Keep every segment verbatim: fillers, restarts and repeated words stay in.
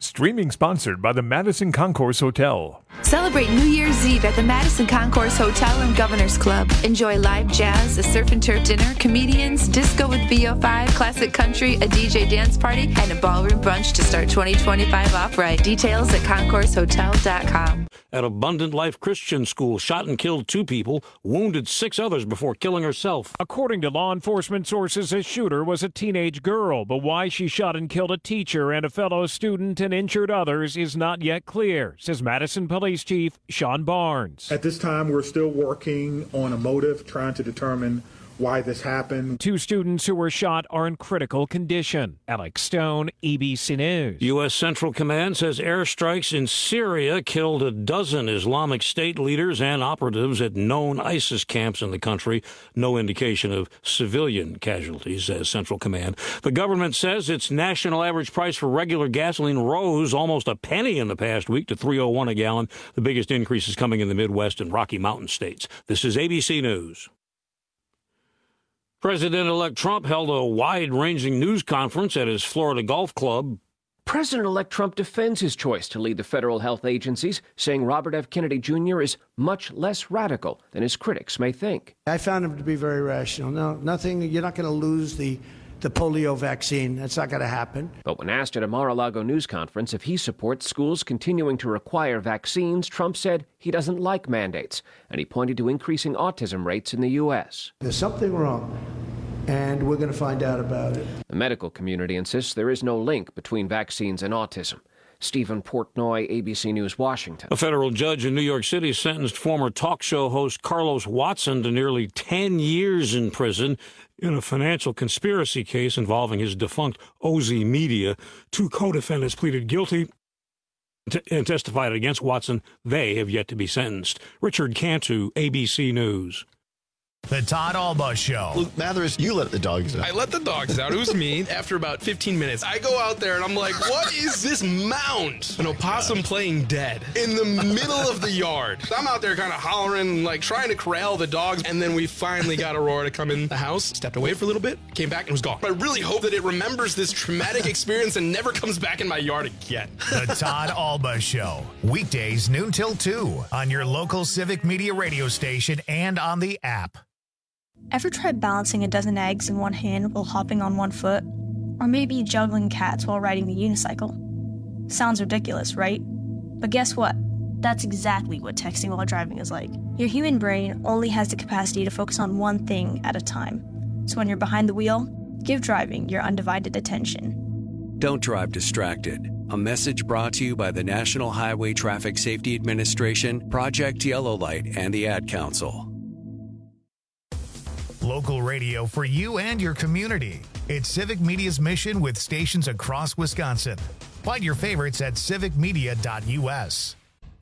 Streaming sponsored by the Madison Concourse Hotel. Celebrate New Year's Eve at the Madison Concourse Hotel and Governor's Club. Enjoy live jazz, a surf and turf dinner, comedians, disco with V O five, classic country, a D J dance party, and a ballroom brunch to start twenty twenty-five off right. Details at concourse hotel dot com. At Abundant Life Christian School, shot and killed two people, wounded six others before killing herself. According to law enforcement sources, his shooter was a teenage girl, but why she shot and killed a teacher and a fellow student and injured others is not yet clear, says Madison Police Chief Sean Barnes. At this time, we're still working on a motive, trying to determine why this happened. Two students who were shot are in critical condition. Alex Stone, A B C News. U S. Central Command says airstrikes in Syria killed a dozen Islamic State leaders and operatives at known ISIS camps in the country. No indication of civilian casualties, says Central Command. The government says its national average price for regular gasoline rose almost a penny in the past week to three oh one a gallon. The biggest increase is coming in the Midwest and Rocky Mountain states. This is A B C News. President-elect Trump held a wide-ranging news conference at his Florida golf club. President-elect Trump defends his choice to lead the federal health agencies, saying Robert F. Kennedy Junior is much less radical than his critics may think. I found him to be very rational. No, nothing, you're not going to lose the, the polio vaccine. That's not going to happen. But when asked at a Mar-a-Lago news conference if he supports schools continuing to require vaccines, Trump said he doesn't like mandates, and he pointed to increasing autism rates in the U S. There's something wrong, and we're going to find out about it. The medical community insists there is no link between vaccines and autism. Stephen Portnoy, A B C News, Washington. A federal judge in New York City sentenced former talk show host Carlos Watson to nearly ten years in prison in a financial conspiracy case involving his defunct O Z Media. Two co-defendants pleaded guilty and testified against Watson. They have yet to be sentenced. Richard Cantu, A B C News. The Todd Alba Show. Luke Mathers, you let the dogs out. I let the dogs out. It was me. After about fifteen minutes, I go out there and I'm like, what is this mound? An opossum playing dead in the middle of the yard. I'm out there kind of hollering, like trying to corral the dogs. And then we finally got Aurora to come in the house, stepped away for a little bit, came back and was gone. I really hope that it remembers this traumatic experience and never comes back in my yard again. The Todd Alba Show. Weekdays noon till two on your local Civic Media radio station and on the app. Ever tried balancing a dozen eggs in one hand while hopping on one foot? Or maybe juggling cats while riding the unicycle? Sounds ridiculous, right? But guess what? That's exactly what texting while driving is like. Your human brain only has the capacity to focus on one thing at a time. So when you're behind the wheel, give driving your undivided attention. Don't drive distracted. A message brought to you by the National Highway Traffic Safety Administration, Project Yellow Light, and the Ad Council. Local radio for you and your community. It's Civic Media's mission with stations across Wisconsin. Find your favorites at civic media dot u s.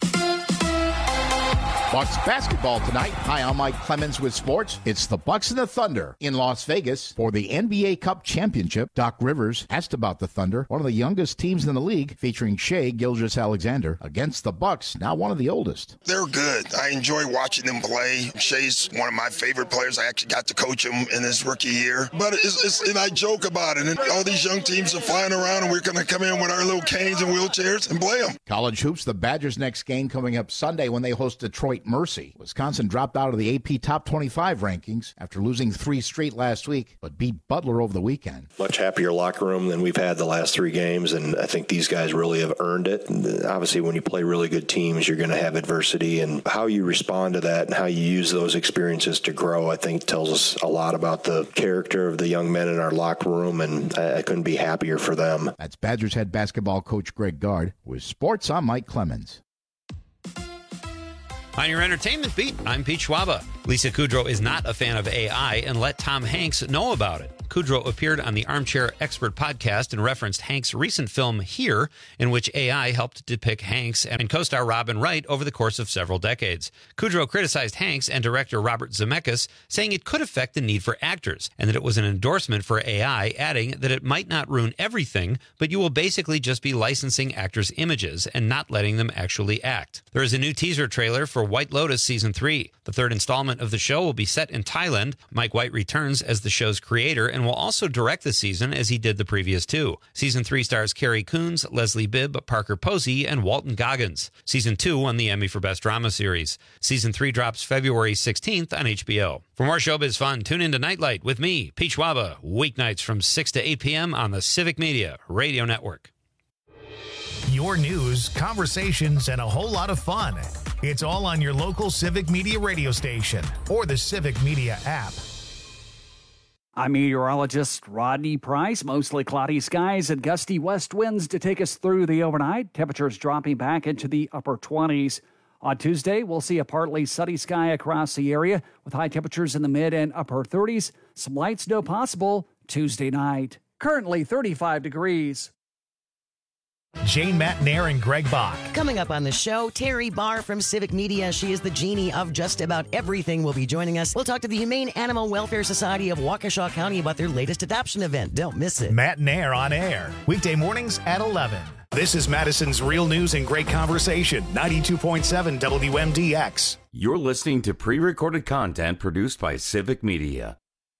Bucks basketball tonight. Hi, I'm Mike Clemens with sports. It's the Bucks and the Thunder in Las Vegas for the N B A Cup Championship. Doc Rivers asked about the Thunder, one of the youngest teams in the league, featuring Shai Gilgeous-Alexander, against the Bucks, now one of the oldest. They're good. I enjoy watching them play. Shai's one of my favorite players. I actually got to coach him in his rookie year. But it's, it's and I joke about it. And all these young teams are flying around, and we're going to come in with our little canes and wheelchairs and play them. College hoops, the Badgers' next game coming up Sunday when they host Detroit Mercy. Wisconsin dropped out of the A P Top twenty-five rankings after losing three straight last week, but beat Butler over the weekend. Much happier locker room than we've had the last three games, and I think these guys really have earned it. And obviously, when you play really good teams, you're going to have adversity, and how you respond to that and how you use those experiences to grow, I think, tells us a lot about the character of the young men in our locker room, and I, I couldn't be happier for them. That's Badgers head basketball coach Greg Gard. With sports, I'm Mike Clemens. On your entertainment beat, I'm Pete Schwaba. Lisa Kudrow is not a fan of A I and let Tom Hanks know about it. Kudrow appeared on the Armchair Expert podcast and referenced Hanks' recent film Here, in which A I helped depict Hanks and co-star Robin Wright over the course of several decades. Kudrow criticized Hanks and director Robert Zemeckis, saying it could affect the need for actors, and that it was an endorsement for A I, adding that it might not ruin everything, but you will basically just be licensing actors' images and not letting them actually act. There is a new teaser trailer for White Lotus Season three. The third installment of the show will be set in Thailand. Mike White returns as the show's creator and and will also direct the season as he did the previous two. Season three stars Carrie Coons, Leslie Bibb, Parker Posey, and Walton Goggins. Season two won the Emmy for Best Drama Series. Season three drops February sixteenth on H B O. For more showbiz fun, tune into Nightlight with me, Pete Schwaba, weeknights from six to eight p.m. on the Civic Media Radio Network. Your news, conversations, and a whole lot of fun. It's all on your local Civic Media radio station or the Civic Media app. I'm meteorologist Rodney Price. Mostly cloudy skies and gusty west winds to take us through the overnight. Temperatures dropping back into the upper twenties. On Tuesday, we'll see a partly sunny sky across the area with high temperatures in the mid and upper thirties. Some light snow possible Tuesday night. Currently thirty-five degrees. Jane Matnair and Greg Bach. Coming up on the show, Terry Barr from Civic Media. She is the genie of just about everything. Will be joining us. We'll talk to the Humane Animal Welfare Society of Waukesha County about their latest adoption event. Don't miss it. Matnair on air. Weekday mornings at eleven. This is Madison's Real News and Great Conversation, ninety-two point seven W M D X. You're listening to pre-recorded content produced by Civic Media.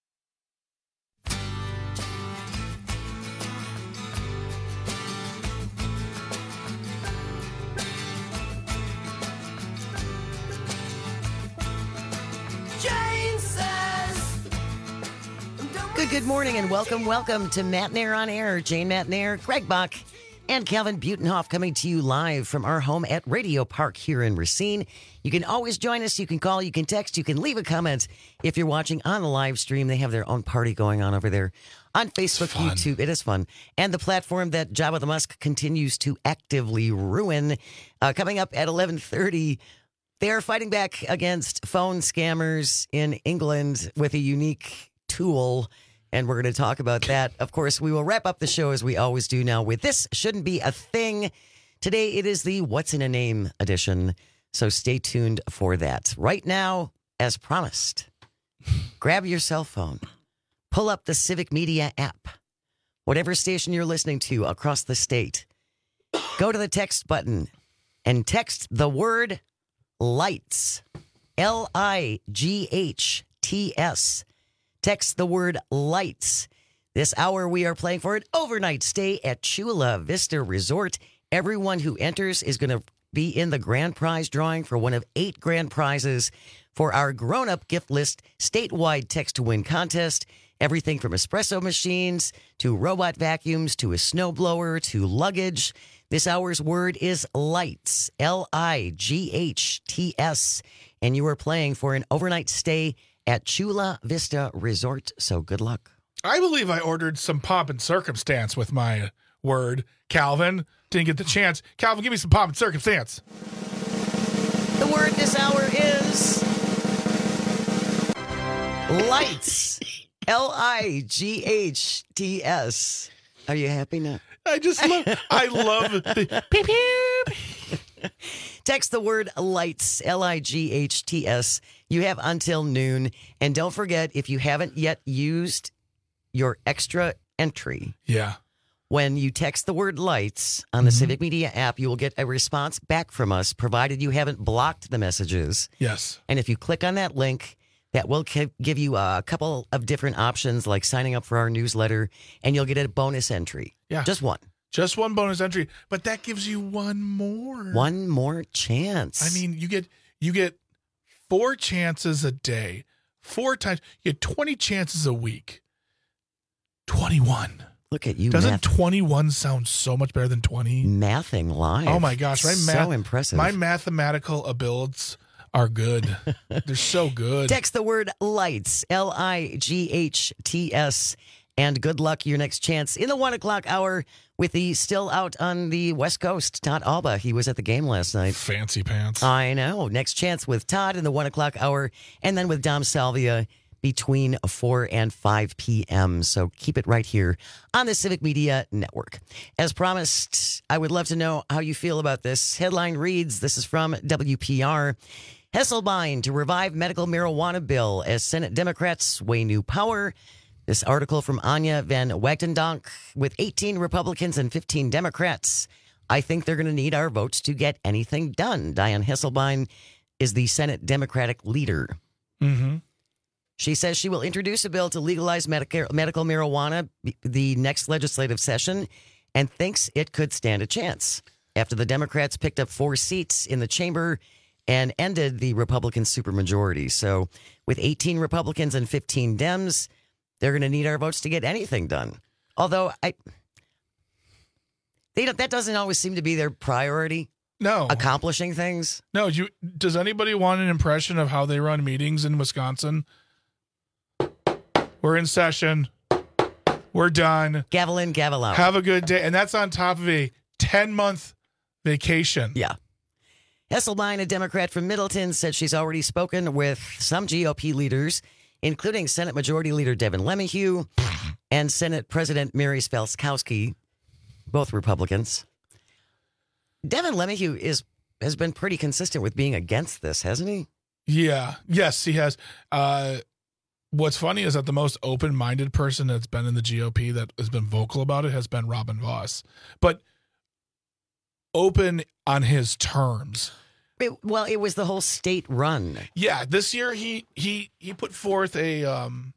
Good, good morning and welcome, welcome to Matnair on Air. Jane Matnair, Greg Bach, and Calvin Butenhoff coming to you live from our home at Radio Park here in Racine. You can always join us. You can call, you can text, you can leave a comment. If you're watching on the live stream, they have their own party going on over there on Facebook, YouTube. It is fun. And the platform that Jabba the Musk continues to actively ruin. Uh, coming up at eleven thirty, they are fighting back against phone scammers in England with a unique tool. And we're going to talk about that. Of course, we will wrap up the show as we always do now with This Shouldn't Be a Thing. Today, it is the What's in a Name edition. So stay tuned for that. Right now, as promised, grab your cell phone, pull up the Civic Media app, whatever station you're listening to across the state. Go to the text button and text the word lights, L I G H T S. Text the word lights. This hour we are playing for an overnight stay at Chula Vista Resort. Everyone who enters is going to be in the grand prize drawing for one of eight grand prizes for our grown-up gift list statewide text to win contest. Everything from espresso machines to robot vacuums to a snowblower to luggage. This hour's word is lights, L I G H T S. And you are playing for an overnight stay at Chula Vista Resort, so good luck. I believe I ordered some pomp and circumstance with my word. Calvin didn't get the chance. Calvin, give me some pomp and circumstance. The word this hour is lights, L I G H T S. Are you happy now? I just love, I love the pew pew. Text the word lights, L I G H T S. You have until noon. And don't forget, if you haven't yet used your extra entry. Yeah. When you text the word lights on the mm-hmm. Civic Media app, you will get a response back from us, provided you haven't blocked the messages. Yes. And if you click on that link, that will give you a couple of different options, like signing up for our newsletter, and you'll get a bonus entry. Yeah. Just one. Just one bonus entry, but that gives you one more. One more chance. I mean, you get you get four chances a day, four times. You get twenty chances a week. twenty-one. Look at you. Doesn't math- twenty-one sound so much better than twenty? Mathing live. Oh my gosh, my so math, impressive. My mathematical abilities are good. They're so good. Text the word lights, L I G H T S, and good luck your next chance in the one o'clock hour with the still out on the West Coast, Todd Alba. He was at the game last night. Fancy pants. I know. Next chance with Todd in the one o'clock hour, and then with Dom Salvia between four and five p.m. So keep it right here on the Civic Media Network. As promised, I would love to know how you feel about this. Headline reads, this is from W P R. Hesselbein to revive medical marijuana bill as Senate Democrats weigh new power. This article from Anya van Wagtendonk with eighteen Republicans and fifteen Democrats. I think they're going to need our votes to get anything done. Dianne Hesselbein is the Senate Democratic leader. Mm-hmm. She says she will introduce a bill to legalize medical medical marijuana the next legislative session and thinks it could stand a chance after the Democrats picked up four seats in the chamber and ended the Republican supermajority. So with eighteen Republicans and fifteen Dems, they're going to need our votes to get anything done. Although I, they don't, that doesn't always seem to be their priority. No. Accomplishing things. No. You, does anybody want an impression of how they run meetings in Wisconsin? We're in session. We're done. Gavel in, gavel out. Have a good day. And that's on top of a ten-month vacation. Yeah. Hesselbein, a Democrat from Middleton, said she's already spoken with some G O P leaders, including Senate Majority Leader Devin LeMahieu and Senate President Mary Spelskowski, both Republicans. Devin LeMahieu is has been pretty consistent with being against this, hasn't he? Yeah. Yes, he has. Uh, what's funny is that the most open-minded person that's been in the G O P that has been vocal about it has been Robin Vos. But open on his terms. It, well, it was the whole state run. Yeah, this year he he he put forth a um,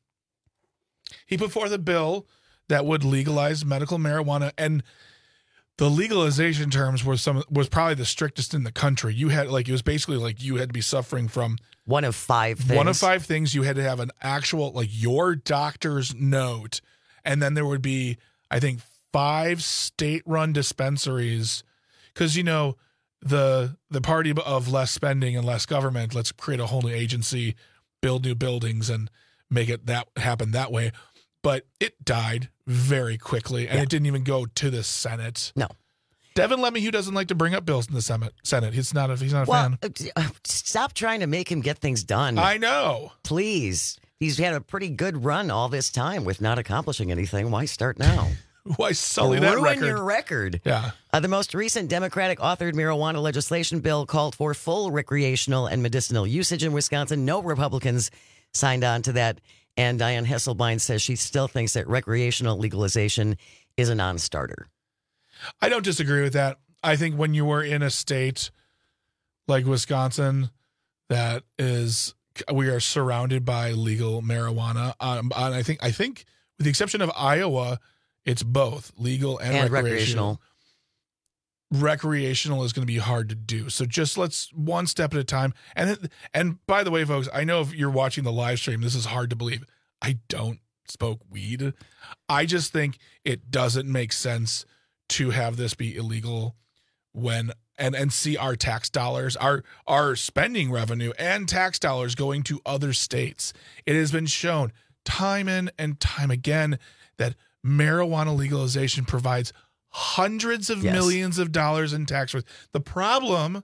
he put forth a bill that would legalize medical marijuana, and the legalization terms were some was probably the strictest in the country. You had like it was basically like you had to be suffering from one of five things. One of five things. You had to have an actual like your doctor's note, and then there would be I think five state-run dispensaries, because you know. The the party of less spending and less government, let's create a whole new agency, build new buildings, and make it that happen that way. But it died very quickly, and yeah. It didn't even go to the Senate. No. Devin LeMahieu doesn't like to bring up bills in the Senate. Senate. He's not a, he's not a well, fan. Uh, stop trying to make him get things done. I know. Please. He's had a pretty good run all this time with not accomplishing anything. Why start now? Why sully or that ruin record? your record. Yeah. Uh, the most recent Democratic-authored marijuana legislation bill called for full recreational and medicinal usage in Wisconsin. No Republicans signed on to that. And Diane Hesselbein says she still thinks that recreational legalization is a non-starter. I don't disagree with that. I think when you were in a state like Wisconsin that is, we are surrounded by legal marijuana. Um, and I think, I think with the exception of Iowa, it's both legal and, and recreational. recreational. Recreational is going to be hard to do. So just let's one step at a time. And and by the way, folks, I know if you're watching the live stream, this is hard to believe. I don't smoke weed. I just think it doesn't make sense to have this be illegal when and and see our tax dollars, our our spending revenue and tax dollars going to other states. It has been shown time in and time again that marijuana legalization provides hundreds of yes. millions of dollars in tax relief. The problem,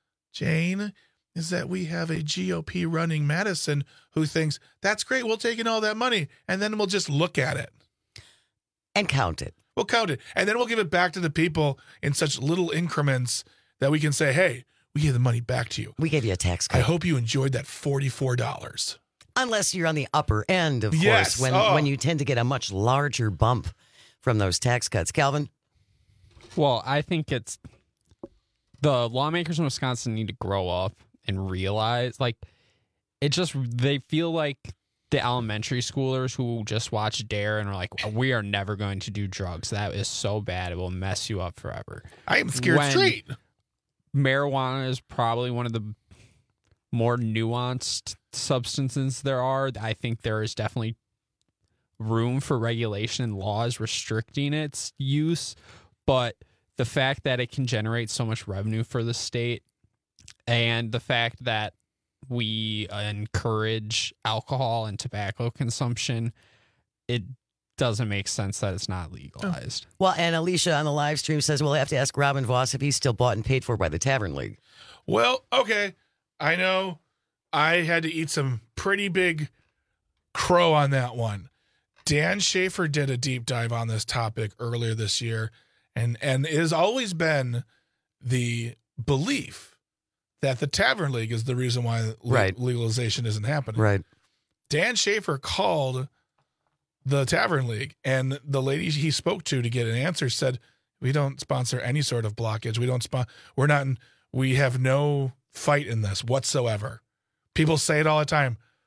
Jane, is that we have a G O P running Madison who thinks, that's great, we'll take in all that money, and then we'll just look at it. And count it. We'll count it. And then we'll give it back to the people in such little increments that we can say, hey, we give the money back to you. We gave you a tax cut. I hope you enjoyed that forty-four dollars. Unless you're on the upper end, of yes. course, when, oh. when you tend to get a much larger bump from those tax cuts. Calvin? Well, I think it's the lawmakers in Wisconsin need to grow up and realize, like, it just, they feel like the elementary schoolers who just watch Dare and are like, we are never going to do drugs. That is so bad. It will mess you up forever. I am scared when straight. Marijuana is probably one of the more nuanced substances there are. I think there is definitely room for regulation and laws restricting its use, but the fact that it can generate so much revenue for the state and the fact that we encourage alcohol and tobacco consumption, it doesn't make sense that it's not legalized. Well, and Alicia on the live stream says we'll have to ask Robin Vos if he's still bought and paid for by the Tavern League. Well, okay. I know I had to eat some pretty big crow on that one. Dan Schaefer did a deep dive on this topic earlier this year, and, and it has always been the belief that the Tavern League is the reason why right. legalization isn't happening. Right. Dan Schaefer called the Tavern League, and the lady he spoke to to get an answer said, we don't sponsor any sort of blockage. We don't sponsor, we're not, in, we have no fight in this whatsoever. People say it all the time.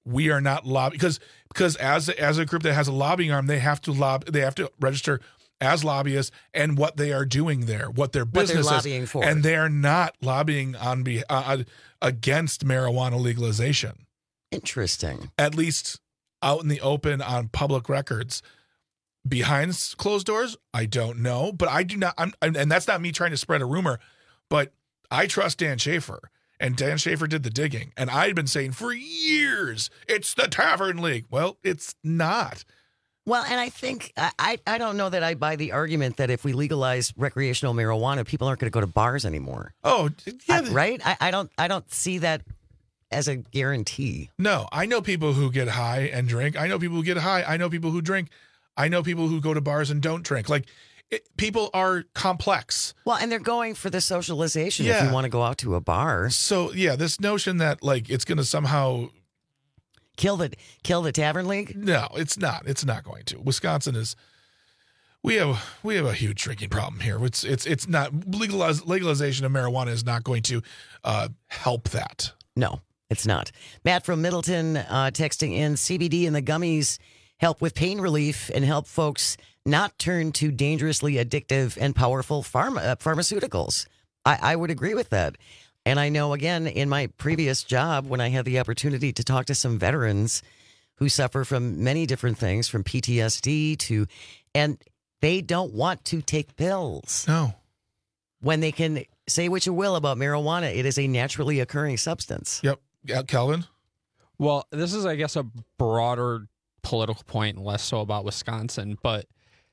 we are not lobbying because because as as a group that has a lobbying arm, they have to lob they have to register as lobbyists and what they are doing there, what their business what they're lobbying is, for. And they are not lobbying on be uh, against marijuana legalization. Interesting. At least out in the open on public records. Behind closed doors, I don't know, but I do not. I'm, and that's not me trying to spread a rumor, but I trust Dan Schaefer, and Dan Schaefer did the digging. And I'd been saying for years, it's the Tavern League. Well, it's not. Well, and I think I I don't know that I buy the argument that if we legalize recreational marijuana, people aren't going to go to bars anymore. Oh, yeah, I, right? I, I don't I don't see that as a guarantee. No, I know people who get high and drink. I know people who get high. I know people who drink. I know people who go to bars and don't drink. Like, it, people are complex. Well, and they're going for the socialization Yeah. if you want to go out to a bar. So, yeah, this notion that, like, it's going to somehow kill the kill the Tavern League? No, it's not. It's not going to. Wisconsin is we have we have a huge drinking problem here. It's it's it's not legalize, legalization of marijuana is not going to uh, help that. No, it's not. Matt from Middleton uh, texting in C B D and the gummies help with pain relief and help folks not turn to dangerously addictive and powerful pharma, uh, pharmaceuticals. I, I would agree with that. And I know, again, in my previous job, when I had the opportunity to talk to some veterans who suffer from many different things, from P T S D to, and they don't want to take pills. No. When they can say what you will about marijuana, it is a naturally occurring substance. Yep. Yeah, Calvin? Well, this is, I guess, a broader political point and less so about Wisconsin, but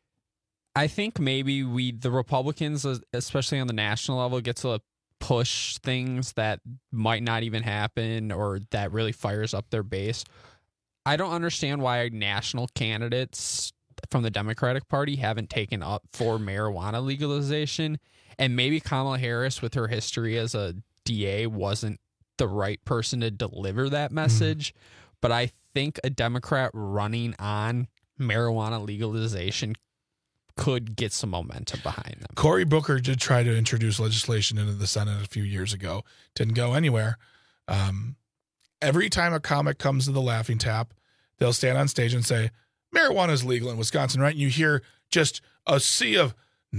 I think maybe we, the Republicans, especially on the national level, get to push things that might not even happen or that really fires up their base. I don't understand why national candidates from the Democratic Party haven't taken up for marijuana legalization, and maybe Kamala Harris, with her history as a D A, wasn't the right person to deliver that message. Mm. But I think a Democrat running on marijuana legalization could get some momentum behind them. Cory Booker did try to introduce legislation into the Senate a few years ago. Didn't go anywhere. Um, every time a comic comes to the Laughing Tap, they'll stand on stage and say, marijuana is legal in Wisconsin, right? And you hear just a sea of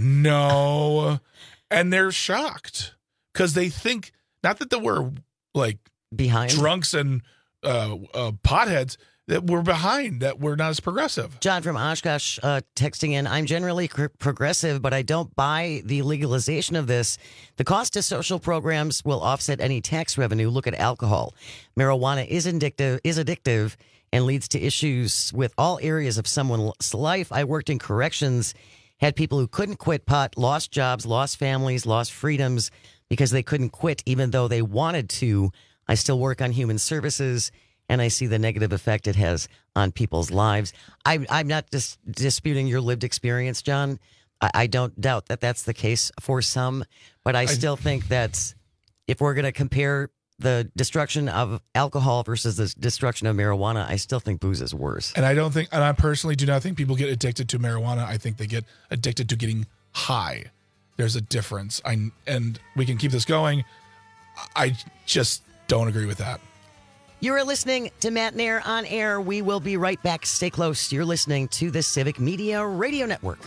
no, and they're shocked because they think, not that they were like behind drunks and uh, uh, potheads, that we're behind, that we're not as progressive. John from Oshkosh uh, texting in, I'm generally cr- progressive, but I don't buy the legalization of this. The cost of social programs will offset any tax revenue. Look at alcohol. Marijuana is addictive, is addictive and leads to issues with all areas of someone's life. I worked in corrections, had people who couldn't quit pot, lost jobs, lost families, lost freedoms because they couldn't quit even though they wanted to. I still work on human services, and I see the negative effect it has on people's lives. I, I'm not dis- disputing your lived experience, John. I, I don't doubt that that's the case for some, but I, I still think that if we're going to compare the destruction of alcohol versus the destruction of marijuana, I still think booze is worse. And I don't think, and I personally do not think people get addicted to marijuana. I think they get addicted to getting high. There's a difference. I, and we can keep this going. I just don't agree with that. You are listening to Matt Nair on Air. We will be right back. Stay close. You're listening to the Civic Media Radio Network.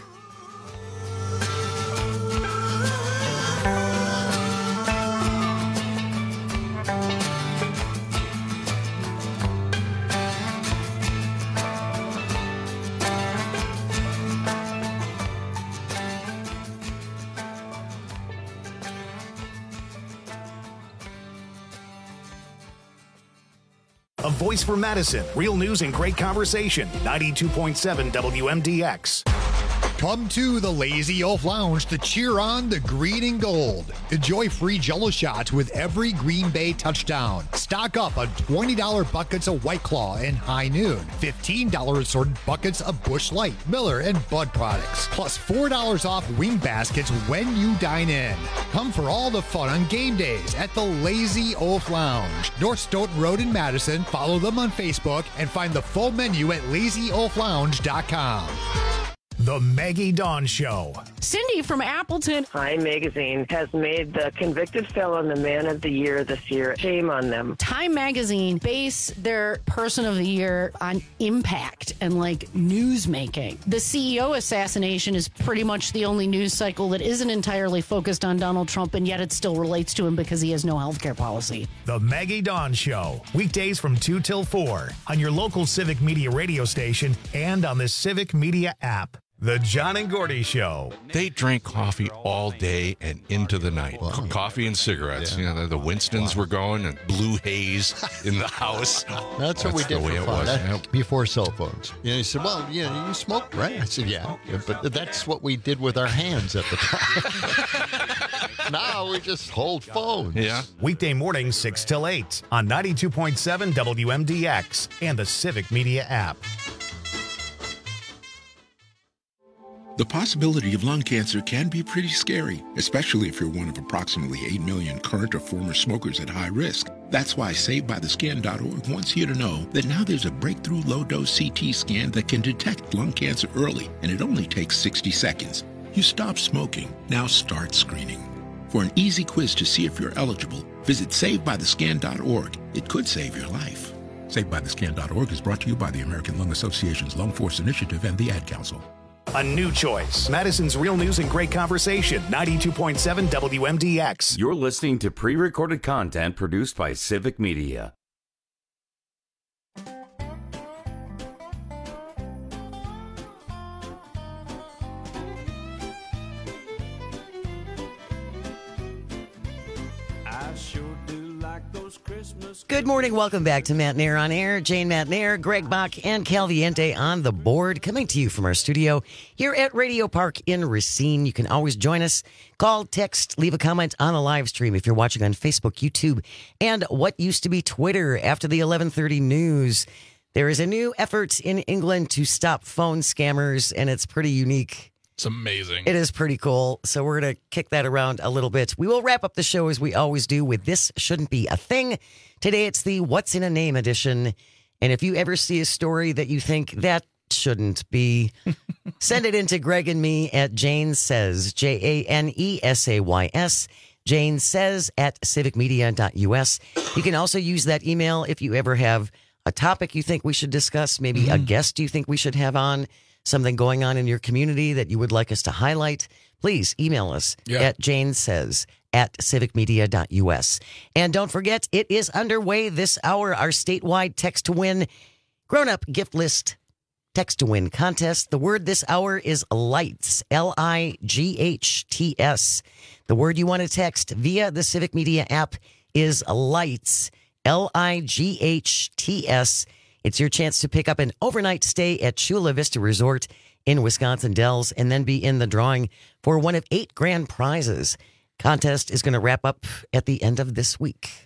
A voice for Madison. Real news and great conversation. ninety-two point seven W M D X. Come to the Lazy Oaf Lounge to cheer on the green and gold. Enjoy free Jell-O shots with every Green Bay touchdown. Stock up on twenty dollars buckets of White Claw and High Noon. fifteen dollars assorted buckets of Busch Light, Miller, and Bud products. Plus four dollars off wing baskets when you dine in. Come for all the fun on game days at the Lazy Oaf Lounge. North Stoughton Road in Madison. Follow them on Facebook and find the full menu at lazy oaf lounge dot com. The Maggie Dawn Show. Cindy from Appleton. Time Magazine has made the convicted felon the man of the year this year. Shame on them. Time Magazine base their person of the year on impact and like news making. The C E O assassination is pretty much the only news cycle that isn't entirely focused on Donald Trump, and yet it still relates to him because he has no health care policy. The Maggie Dawn Show. Weekdays from two till four on your local Civic Media radio station and on the Civic Media app. The John and Gordy Show. They drank coffee all day and into the night. Wow. Coffee and cigarettes. Yeah. You know, the Winstons wow. were going and blue haze in the house. That's, That's what we did for fun. That, before cell phones. You know, he said, well, you know, you smoke, right? I said, yeah. But that's what we did with our hands at the time. Now we just hold phones. Yeah. Weekday mornings, six till eight on ninety-two point seven W M D X and the Civic Media app. The possibility of lung cancer can be pretty scary, especially if you're one of approximately eight million current or former smokers at high risk. That's why Saved By The Scan dot org wants you to know that now there's a breakthrough low-dose C T scan that can detect lung cancer early, and it only takes sixty seconds. You stop smoking, now start screening. For an easy quiz to see if you're eligible, visit Saved By The Scan dot org. It could save your life. Saved By The Scan dot org is brought to you by the American Lung Association's Lung Force Initiative and the Ad Council. A new choice. Madison's Real News and Great Conversation. ninety-two point seven W M D X. You're listening to pre-recorded content produced by Civic Media. Good morning. Welcome back to Matt Nair on Air. Jane Matt Nair, Greg Bach, and Calviente on the board, coming to you from our studio here at Radio Park in Racine. You can always join us. Call, text, leave a comment on the live stream if you're watching on Facebook, YouTube, and what used to be Twitter after the eleven thirty news. There is a new effort in England to stop phone scammers, and it's pretty unique. It's amazing. It is pretty cool. So we're going to kick that around a little bit. We will wrap up the show as we always do with This Shouldn't Be a Thing. Today it's the What's in a Name edition. And if you ever see a story that you think that shouldn't be, send it in to Greg and me at Jane Says, J A N E S A Y S, Jane Says at civic media dot U S. You can also use that email if you ever have a topic you think we should discuss, maybe mm. a guest you think we should have on, something going on in your community that you would like us to highlight. Please email us yeah. at Jane Says at civic media dot U S. And don't forget, it is underway this hour, our statewide Text to Win grown-up gift list Text to Win contest. The word this hour is lights, L I G H T S. The word you want to text via the Civic Media app is lights, L I G H T S. It's your chance to pick up an overnight stay at Chula Vista Resort in Wisconsin Dells and then be in the drawing for one of eight grand prizes. Contest is going to wrap up at the end of this week.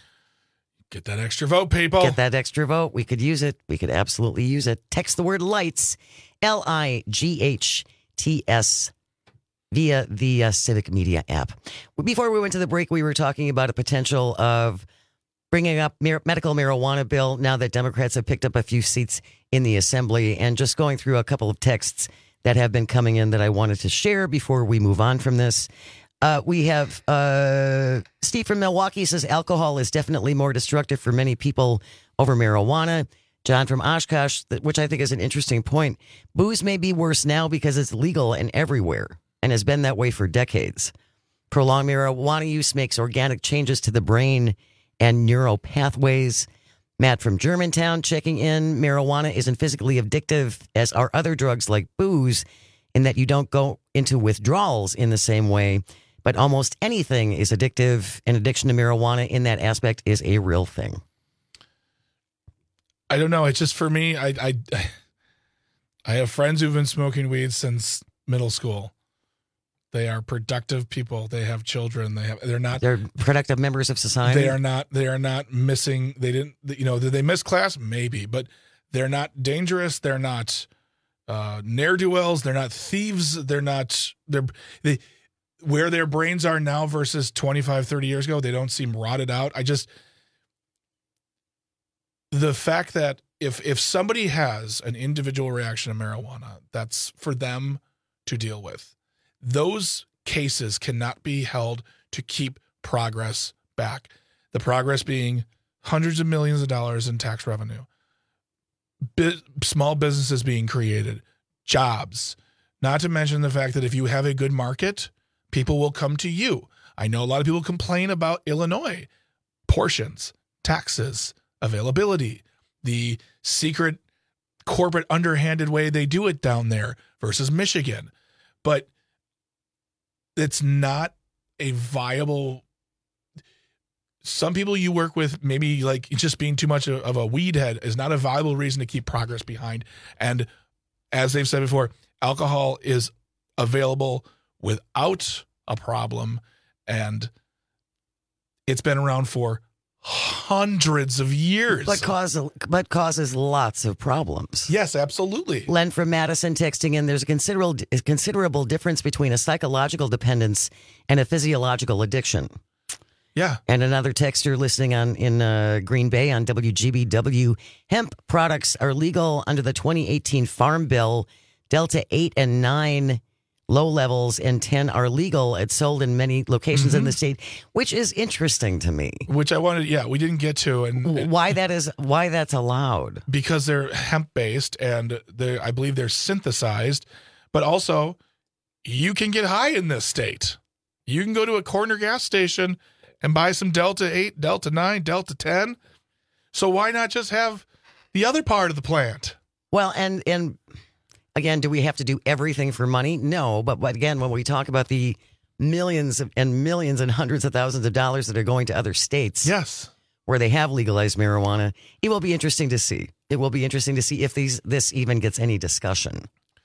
Get that extra vote, people. Get that extra vote. We could use it. We could absolutely use it. Text the word lights, L I G H T S, via the uh, Civic Media app. Before we went to the break, we were talking about a potential of bringing up mar- medical marijuana bill now that Democrats have picked up a few seats in the Assembly, and just going through a couple of texts that have been coming in that I wanted to share before we move on from this. Uh, we have uh, Steve from Milwaukee says alcohol is definitely more destructive for many people over marijuana. John from Oshkosh, which I think is an interesting point. Booze may be worse now because it's legal and everywhere and has been that way for decades. Prolonged marijuana use makes organic changes to the brain and neural pathways. Matt from Germantown checking in. Marijuana isn't physically addictive as are other drugs like booze, in that you don't go into withdrawals in the same way. But almost anything is addictive, and addiction to marijuana in that aspect is a real thing. I don't know. It's just, for me, I, I, I have friends who've been smoking weed since middle school. They are productive people. They have children. They have. They're not. They're productive members of society. They are not. They are not missing. They didn't. You know. Did they miss class? Maybe, but they're not dangerous. They're not uh, ne'er-do-wells. They're not thieves. They're not. They're they. Where their brains are now versus twenty-five, thirty years ago, they don't seem rotted out. I just. The fact that if if somebody has an individual reaction to marijuana, that's for them to deal with. Those cases cannot be held to keep progress back. The progress being hundreds of millions of dollars in tax revenue, Bi- small businesses being created, jobs, not to mention the fact that if you have a good market, people will come to you. I know a lot of people complain about Illinois, portions, taxes, availability, the secret corporate underhanded way they do it down there versus Michigan. But it's not a viable. Some people you work with, maybe like just being too much of a weed head is not a viable reason to keep progress behind. And as they've said before, alcohol is available without a problem. And it's been around for hundreds of years. But, cause, but causes lots of problems. Yes, absolutely. Len from Madison texting in, there's a considerable, a considerable difference between a psychological dependence and a physiological addiction. Yeah. And another texter listening on in uh, Green Bay on W G B W, hemp products are legal under the twenty eighteen Farm Bill. Delta eight and nine low levels and ten are legal. It's sold in many locations mm-hmm. in the state, which is interesting to me. Which I wanted, yeah, we didn't get to. And why that is, why that's allowed. Because they're hemp-based and they I believe they're synthesized, but also you can get high in this state. You can go to a corner gas station and buy some Delta eight, Delta nine, Delta ten. So why not just have the other part of the plant? Well, and and again, do we have to do everything for money? No, but, but again, when we talk about the millions of, and millions and hundreds of thousands of dollars that are going to other states, yes, where they have legalized marijuana, it will be interesting to see. It will be interesting to see if these this even gets any discussion.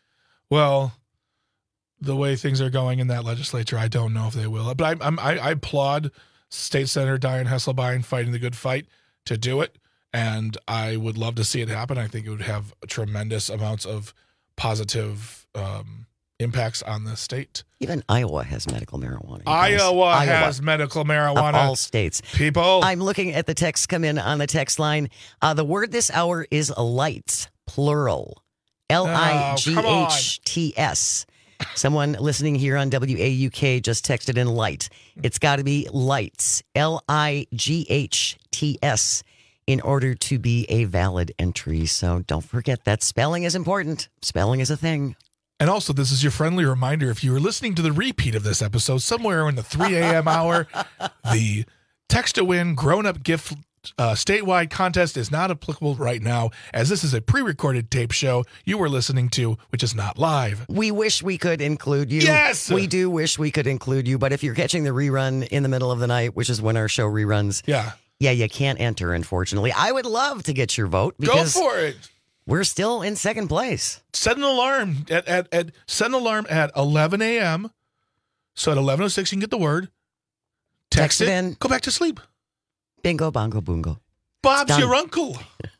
Well, the way things are going in that legislature, I don't know if they will. But I, I'm, I, I applaud State Senator Dianne Hasselbein fighting the good fight to do it, and I would love to see it happen. I think it would have tremendous amounts of positive um, impacts on the state. Even Iowa has medical marijuana. Iowa, Iowa has medical marijuana. Of all states. People. I'm looking at the text come in on the text line. Uh, the word this hour is lights, plural. L I G H T S. Someone listening here on W A U K just texted in light. It's got to be lights, L I G H T S, in order to be a valid entry. So don't forget that spelling is important. Spelling is a thing. And also, this is your friendly reminder. If you were listening to the repeat of this episode somewhere in the three a.m. hour, the text to win grown-up gift Uh, statewide contest is not applicable right now, as this is a pre-recorded tape show you were listening to, which is not live. We wish we could include you. Yes! We do wish we could include you, but if you're catching the rerun in the middle of the night, which is when our show reruns, yeah, yeah, you can't enter, unfortunately. I would love to get your vote. Because Go for it. We're still in second place. Set an alarm at, at, at set an alarm at eleven a.m. So at eleven oh six you can get the word. Text, Text it, in. Go back to sleep. Bingo, bongo, boongo. Bob's your uncle.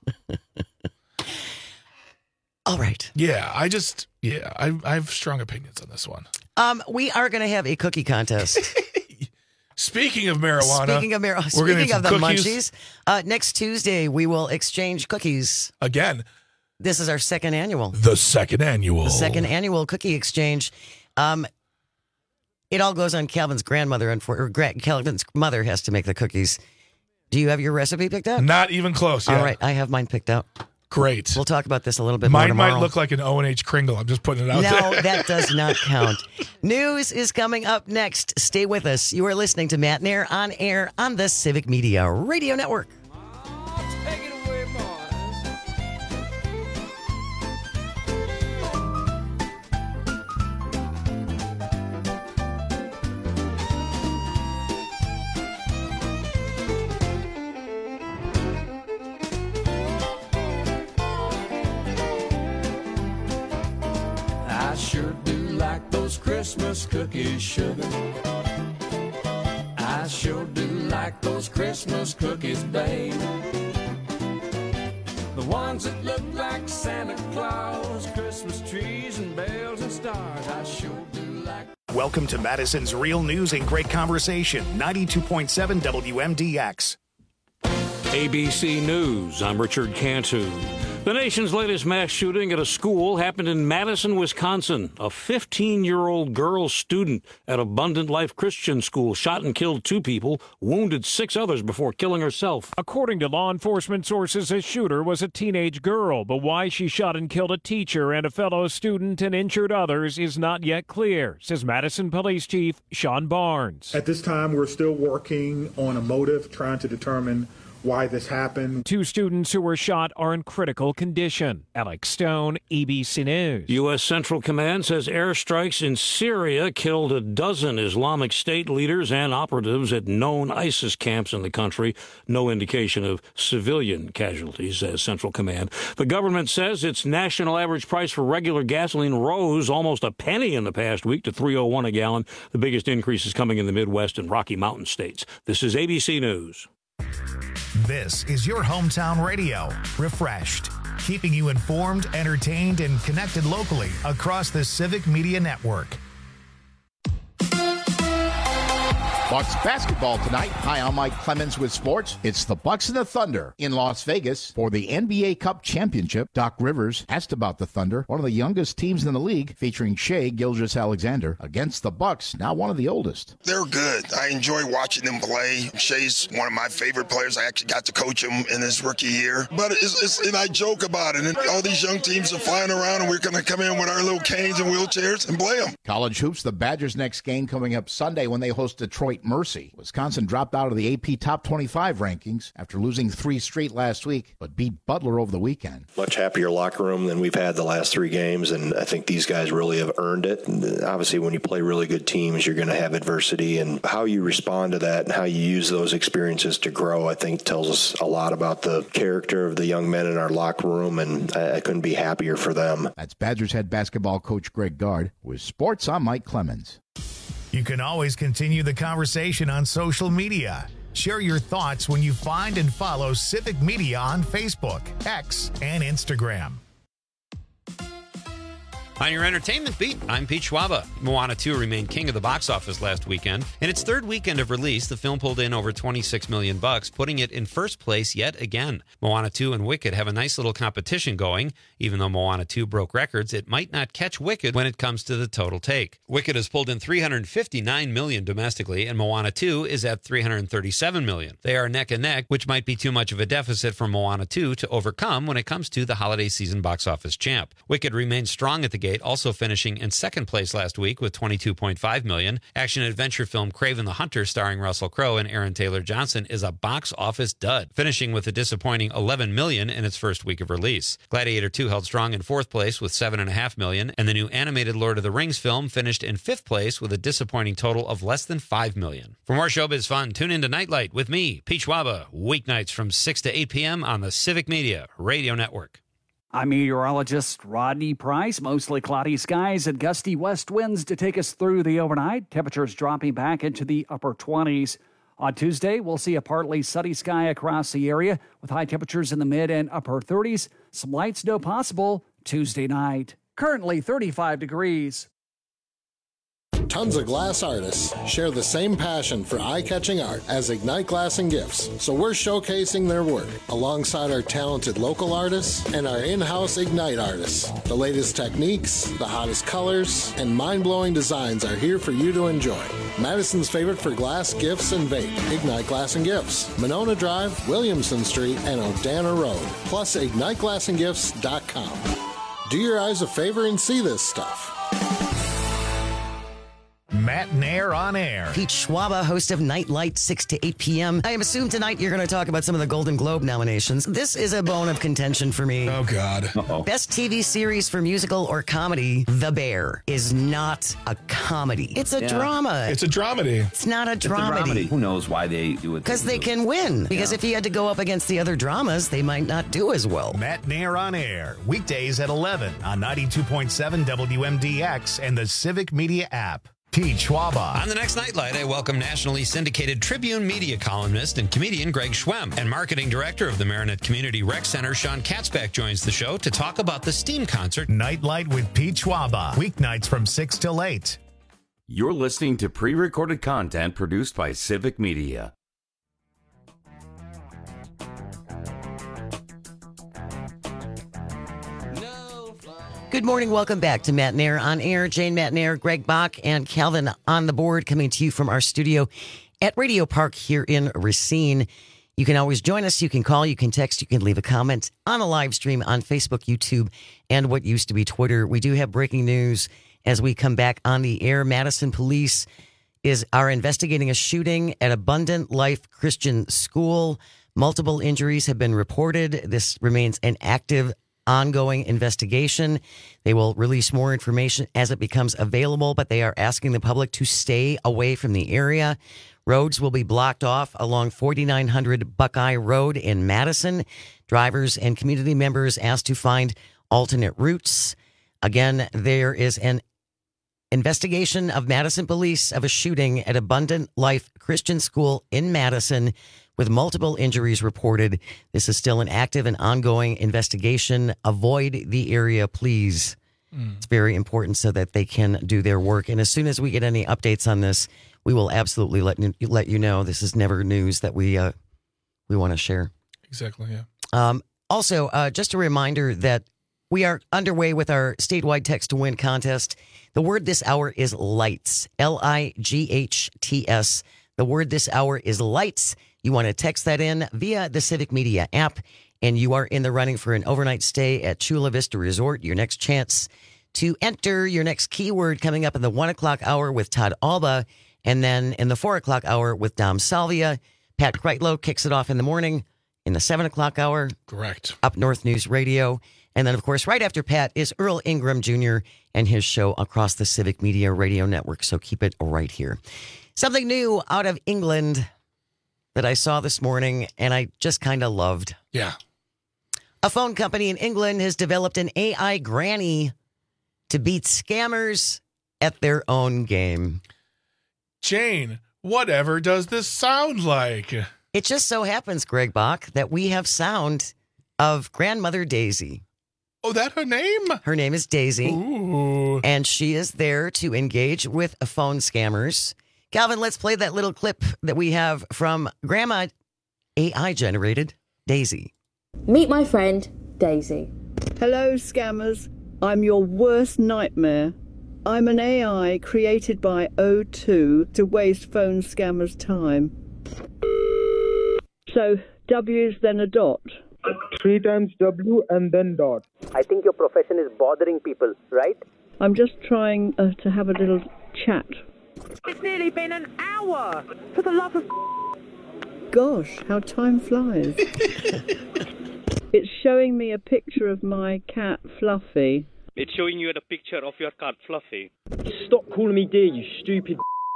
All right. Yeah, I just, yeah, I, I have strong opinions on this one. Um, we are going to have a cookie contest. Speaking of marijuana. Speaking of marijuana. Speaking of the cookies. munchies. Uh, next Tuesday, we will exchange cookies. Again. This is our second annual. The second annual. The second annual cookie exchange. Um, it all goes on Calvin's grandmother, and for, or Calvin's mother has to make the cookies. Do you have your recipe picked out? Not even close yet. All right, I have mine picked out. Great. We'll talk about this a little bit mine more tomorrow. Mine might look like an O and H Kringle. I'm just putting it out no, there. No, that does not count. News is coming up next. Stay with us. You are listening to Matt Nair on air on the Civic Media Radio Network. Christmas cookies, sugar. I sure do like those Christmas cookies, babe. The ones that look like Santa Claus, Christmas trees and bells and stars. I sure do like. Welcome to Madison's Real News and Great Conversation, ninety-two point seven W M D X. A B C News, I'm Richard Cantu. The nation's latest mass shooting at a school happened in Madison, Wisconsin. A fifteen-year-old girl student at Abundant Life Christian School shot and killed two people, wounded six others before killing herself. According to law enforcement sources, the shooter was a teenage girl, but why she shot and killed a teacher and a fellow student and injured others is not yet clear, says Madison Police Chief Sean Barnes. At this time, we're still working on a motive, trying to determine why this happened. Two students who were shot are in critical condition. Alex Stone, A B C News. U S. Central Command says airstrikes in Syria killed a dozen Islamic State leaders and operatives at known ISIS camps in the country. No indication of civilian casualties, says Central Command. The government says its national average price for regular gasoline rose almost a penny in the past week to three oh one a gallon. The biggest increase is coming in the Midwest and Rocky Mountain states. This is A B C News. This is your hometown radio, Refreshed, keeping you informed, entertained, and connected locally across the Civic Media Network. Bucks basketball tonight. Hi, I'm Mike Clemens with sports. It's the Bucks and the Thunder in Las Vegas for the N B A Cup Championship. Doc Rivers asked about the Thunder, one of the youngest teams in the league, featuring Shai Gilgeous-Alexander against the Bucks, now one of the oldest. They're good. I enjoy watching them play. Shai's one of my favorite players. I actually got to coach him in his rookie year. But it's, it's and I joke about it. And all these young teams are flying around, and we're going to come in with our little canes and wheelchairs and play them. College hoops, the Badgers' next game coming up Sunday when they host Detroit Mercy. Wisconsin dropped out of the A P Top twenty-five rankings after losing three straight last week, but beat Butler over the weekend. Much happier locker room than we've had the last three games, and I think these guys really have earned it. And obviously, when you play really good teams, you're going to have adversity, and how you respond to that and how you use those experiences to grow, I think, tells us a lot about the character of the young men in our locker room, and I, I couldn't be happier for them. That's Badgers head basketball coach Greg Gard. With sports, I'm Mike Clemens. You can always continue the conversation on social media. Share your thoughts when you find and follow Civic Media on Facebook, X, and Instagram. On your entertainment beat, I'm Pete Schwaba. Moana two remained king of the box office last weekend. In its third weekend of release, the film pulled in over twenty-six million bucks, putting it in first place yet again. Moana two and Wicked have a nice little competition going. Even though Moana two broke records, it might not catch Wicked when it comes to the total take. Wicked has pulled in three hundred fifty-nine million dollars domestically, and Moana two is at three hundred thirty-seven million dollars. They are neck and neck, which might be too much of a deficit for Moana two to overcome when it comes to the holiday season box office champ. Wicked remains strong at the gate, also finishing in second place last week with twenty-two point five million dollars. Action-adventure film Kraven the Hunter, starring Russell Crowe and Aaron Taylor Johnson, is a box office dud, finishing with a disappointing eleven million dollars in its first week of release. Gladiator two held strong in fourth place with seven point five million dollars, and the new animated Lord of the Rings film finished in fifth place with a disappointing total of less than five million dollars. For more showbiz fun, tune into Nightlight with me, Pete Schwaba, weeknights from six to eight p.m. on the Civic Media Radio Network. I'm meteorologist Rodney Price. Mostly cloudy skies and gusty west winds to take us through the overnight. Temperatures dropping back into the upper twenties. On Tuesday, we'll see a partly sunny sky across the area with high temperatures in the mid and upper thirties. Some light snow possible Tuesday night. Currently thirty-five degrees. Tons of glass artists share the same passion for eye-catching art as Ignite Glass and Gifts, so we're showcasing their work alongside our talented local artists and our in-house Ignite artists. The latest techniques, the hottest colors, and mind-blowing designs are here for you to enjoy. Madison's favorite for glass, gifts, and vape, Ignite Glass and Gifts, Monona Drive, Williamson Street, and O'Dana Road, plus ignite glass and gifts dot com. Do your eyes a favor and see this stuff. Matt Nair on air. Pete Schwaba, host of Nightlight, six to eight p.m. I assume tonight you're going to talk about some of the Golden Globe nominations. This is a bone of contention for me. Oh, God. Uh-oh. Best T V series for musical or comedy, The Bear, is not a comedy. It's a Yeah. drama. It's a dramedy. It's not a It's a dramedy. dramedy. Who knows why they do it? Because they can win. Because Yeah. if he had to go up against the other dramas, they might not do as well. Matt Nair on air. Weekdays at eleven on ninety-two point seven W M D X and the Civic Media app. Pete Schwaba. On the next Nightlight, I welcome nationally syndicated Tribune media columnist and comedian Greg Schwem. And marketing director of the Marinette Community Rec Center, Sean Katzbach, joins the show to talk about the STEAM concert. Nightlight with Pete Schwaba. Weeknights from six till eight. You're listening to pre-recorded content produced by Civic Media. Good morning. Welcome back to Matt Nair on Air. Jane Matt Nair, Greg Bach, and Calvin on the board, coming to you from our studio at Radio Park here in Racine. You can always join us. You can call, you can text, you can leave a comment on a live stream on Facebook, YouTube, and what used to be Twitter. We do have breaking news as we come back on the air. Madison Police is are investigating a shooting at Abundant Life Christian School. Multiple injuries have been reported. This remains an active, ongoing investigation. They will release more information as it becomes available, but they are asking the public to stay away from the area. Roads will be blocked off along forty-nine hundred Buckeye Road in Madison. Drivers and community members asked to find alternate routes. Again, there is an investigation of Madison Police of a shooting at Abundant Life Christian School in Madison with multiple injuries reported. This is still an active and ongoing investigation. Avoid the area, please. Mm. It's very important so that they can do their work. And as soon as we get any updates on this, we will absolutely let you, let you know. This is never news that we uh, we want to share. Exactly, yeah. Um, also, uh, just a reminder that we are underway with our statewide text to win contest. The word this hour is lights, L I G H T S. The word this hour is lights. You want to text that in via the Civic Media app, and you are in the running for an overnight stay at Chula Vista Resort. Your next chance to enter your next keyword coming up in the one o'clock hour with Todd Alba, and then in the four o'clock hour with Dom Salvia. Pat Kreitlow kicks it off in the morning in the seven o'clock hour. Correct. Up North News Radio. And then, of course, right after Pat is Earl Ingram Junior and his show across the Civic Media Radio Network. So keep it right here. Something new out of England that I saw this morning, and I just kind of loved. Yeah. A phone company in England has developed an A I granny to beat scammers at their own game. Jane, whatever does this sound like? It just so happens, Greg Bach, that we have sound of Grandmother Daisy. Oh, that her name? Her name is Daisy. Ooh. And she is there to engage with phone scammers. Calvin, let's play that little clip that we have from Grandma A I-generated Daisy. Meet my friend, Daisy. Hello, scammers. I'm your worst nightmare. I'm an A I created by O two to waste phone scammers' time. So, W's then a dot. Three times W and then dot. I think your profession is bothering people, right? I'm just trying uh, to have a little chat. It's nearly been an hour. For the love of... Gosh, how time flies. It's showing me a picture of my cat, Fluffy. It's showing you a picture of your cat, Fluffy. Stop calling me dear, you stupid...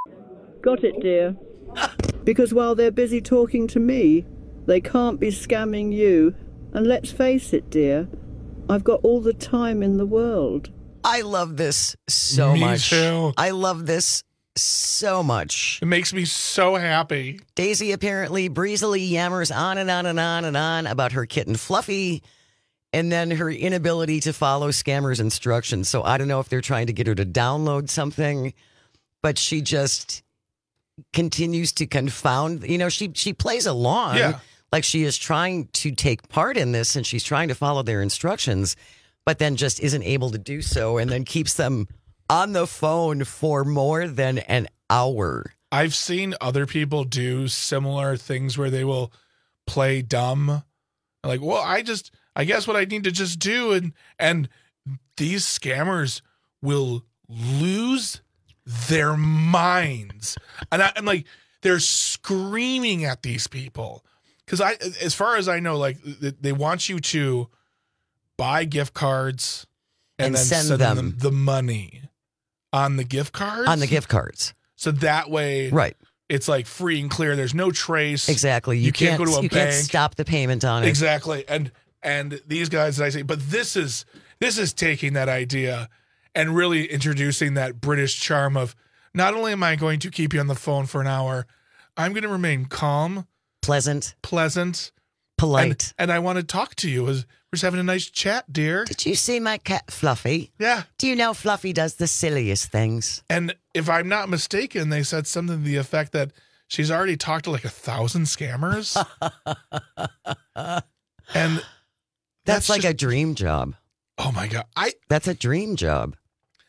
Got it, dear. Because while they're busy talking to me, they can't be scamming you. And let's face it, dear, I've got all the time in the world. I love this so Me much. too. I love this so much. It makes me so happy. Daisy apparently breezily yammers on and on and on and on about her kitten Fluffy and then her inability to follow scammers' instructions. So I don't know if they're trying to get her to download something, but she just continues to confound. You know, she, she plays along. Yeah. Like she is trying to take part in this and she's trying to follow their instructions, but then just isn't able to do so and then keeps them on the phone for more than an hour. I've seen other people do similar things where they will play dumb. Like, well, I just, I guess what I need to just do. And, and these scammers will lose their minds. And I, I'm like, they're screaming at these people. Because I, as far as I know, like they want you to buy gift cards and, And then send send, them. them the money on the gift cards. On the gift cards. So that way, Right. it's like free and clear. There's no trace. Exactly. You, You can't, can't go to a you bank. can't stop the payment on it. Exactly. And and these guys that I say, but this is this is taking that idea and really introducing that British charm of not only am I going to keep you on the phone for an hour, I'm going to remain calm, pleasant, pleasant, polite, and, and I want to talk to you. We're just having a nice chat, dear. Did you see my cat Fluffy? Yeah. Do you know Fluffy does the silliest things? And if I'm not mistaken, they said something to the effect that she's already talked to like a thousand scammers. And That's, that's like just- a dream job. Oh my God. I That's a dream job.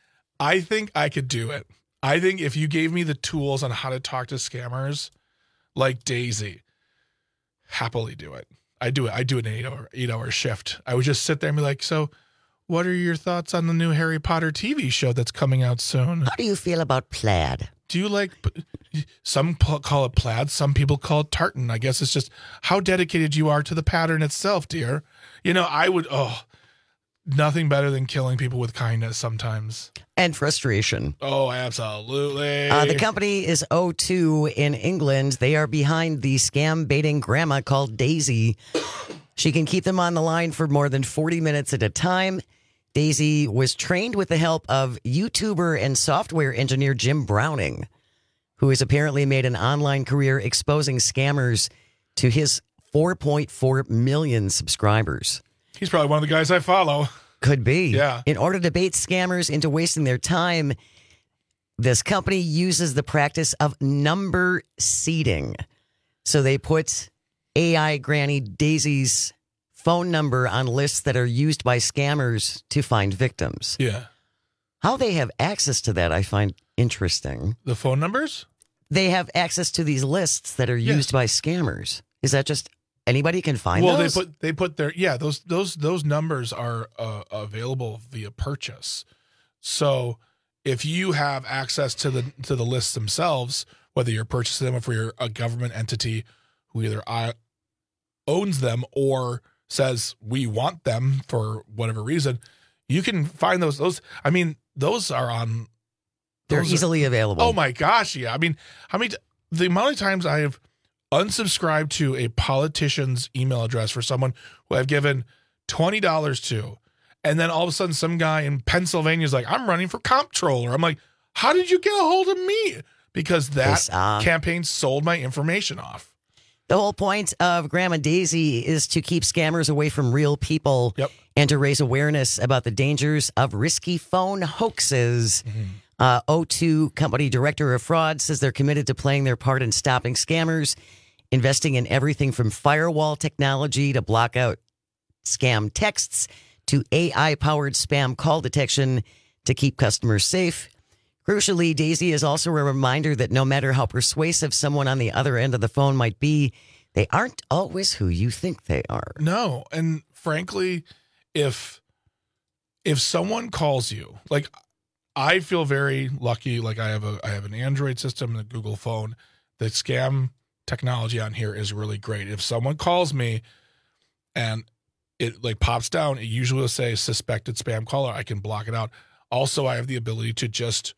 I think I could do it. I think if you gave me the tools on how to talk to scammers like Daisy, happily do it. I do it. I do an eight hour, eight hour shift. I would just sit there and be like, so what are your thoughts on the new Harry Potter T V show that's coming out soon? How do you feel about plaid? Do you like, some call it plaid, some people call it tartan. I guess it's just how dedicated you are to the pattern itself, dear. You know, I would, oh, nothing better than killing people with kindness sometimes. And frustration. Oh, absolutely. Uh, the company is O two in England. They are behind the scam baiting grandma called Daisy. She can keep them on the line for more than forty minutes at a time. Daisy was trained with the help of YouTuber and software engineer Jim Browning, who has apparently made an online career exposing scammers to his four point four million subscribers. He's probably one of the guys I follow. Could be. Yeah. In order to bait scammers into wasting their time, this company uses the practice of number seeding. So they put A I Granny Daisy's phone number on lists that are used by scammers to find victims. Yeah. How they have access to that, I find interesting. The phone numbers? They have access to these lists that are used Yeah. by scammers. Is that just anybody can find well, those? they put they put their yeah those those those numbers are uh, available via purchase. So if you have access to the to the lists themselves, whether you're purchasing them or if you're a government entity who either I, owns them or says we want them for whatever reason, you can find those. Those I mean, those are on. They're those easily are, available. Oh my gosh, yeah. I mean, how many? The amount of times I have unsubscribed to a politician's email address for someone who I've given twenty dollars to, and then all of a sudden some guy in Pennsylvania is like, I'm running for comptroller. I'm like, how did you get a hold of me? Because that This, uh, campaign sold my information off. The whole point of Grandma Daisy is to keep scammers away from real people Yep. and to raise awareness about the dangers of risky phone hoaxes. Mm-hmm. Uh, O two company director of fraud says they're committed to playing their part in stopping scammers, investing in everything from firewall technology to block out scam texts to A I-powered spam call detection to keep customers safe. Crucially, Daisy is also a reminder that no matter how persuasive someone on the other end of the phone might be, they aren't always who you think they are. No, and frankly, if if someone calls you, like I feel very lucky, like I have a I have an Android system and a Google phone. The scam technology on here is really great. If someone calls me and it like pops down, it usually will say suspected spam caller. I can block it out. Also, I have the ability to just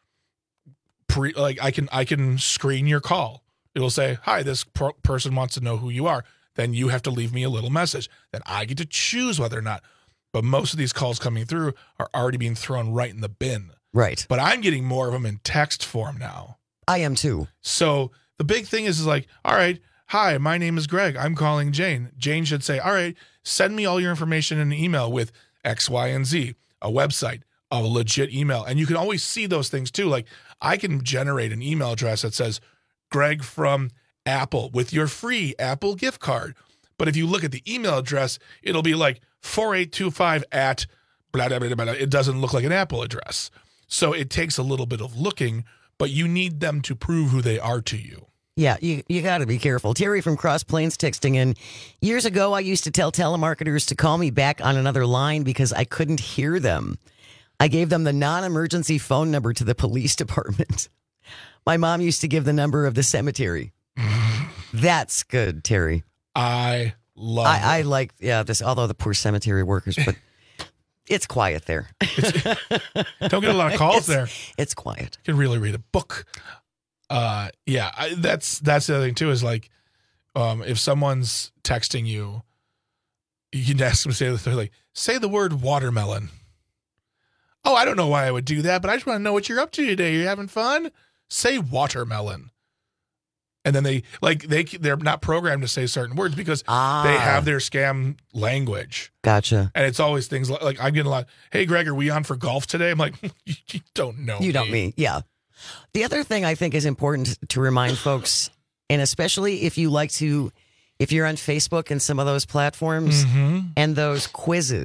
pre like I can I can screen your call. It will say, "Hi, this per- person wants to know who you are." Then you have to leave me a little message. Then I get to choose whether or not. But most of these calls coming through are already being thrown right in the bin. Right. But I'm getting more of them in text form now. I am too. So the big thing is, is like, all right, hi, my name is Greg. I'm calling Jane. Jane should say, all right, send me all your information in an email with X, Y, and Z, a website, a legit email. And you can always see those things too. Like I can generate an email address that says Greg from Apple with your free Apple gift card. But if you look at the email address, it'll be like four eight two five at blah, blah, blah, blah. It doesn't look like an Apple address. So it takes a little bit of looking, but you need them to prove who they are to you. Yeah, you, you got to be careful. Terry from Cross Plains texting in, years ago, I used to tell telemarketers to call me back on another line because I couldn't hear them. I gave them the non-emergency phone number to the police department. My mom used to give the number of the cemetery. That's good, Terry. I love I, it. I like, yeah, this, although the poor cemetery workers, but it's quiet there. Don't get a lot of calls it's, there. It's quiet. You can really read a book. Uh, yeah, I, that's that's the other thing too. Is like, um, if someone's texting you, you can ask them to say the they're like, say the word watermelon. Oh, I don't know why I would do that, but I just want to know what you're up to today. You're having fun? Say watermelon. And then they like they they're not programmed to say certain words because ah. they have their scam language. Gotcha. And it's always things like, like I'm getting a lot. Hey, Greg, are we on for golf today? I'm like, you, you don't know. You me. don't mean, yeah. The other thing I think is important to remind folks, and especially if you like to, if you're on Facebook and some of those platforms mm-hmm. and those quizzes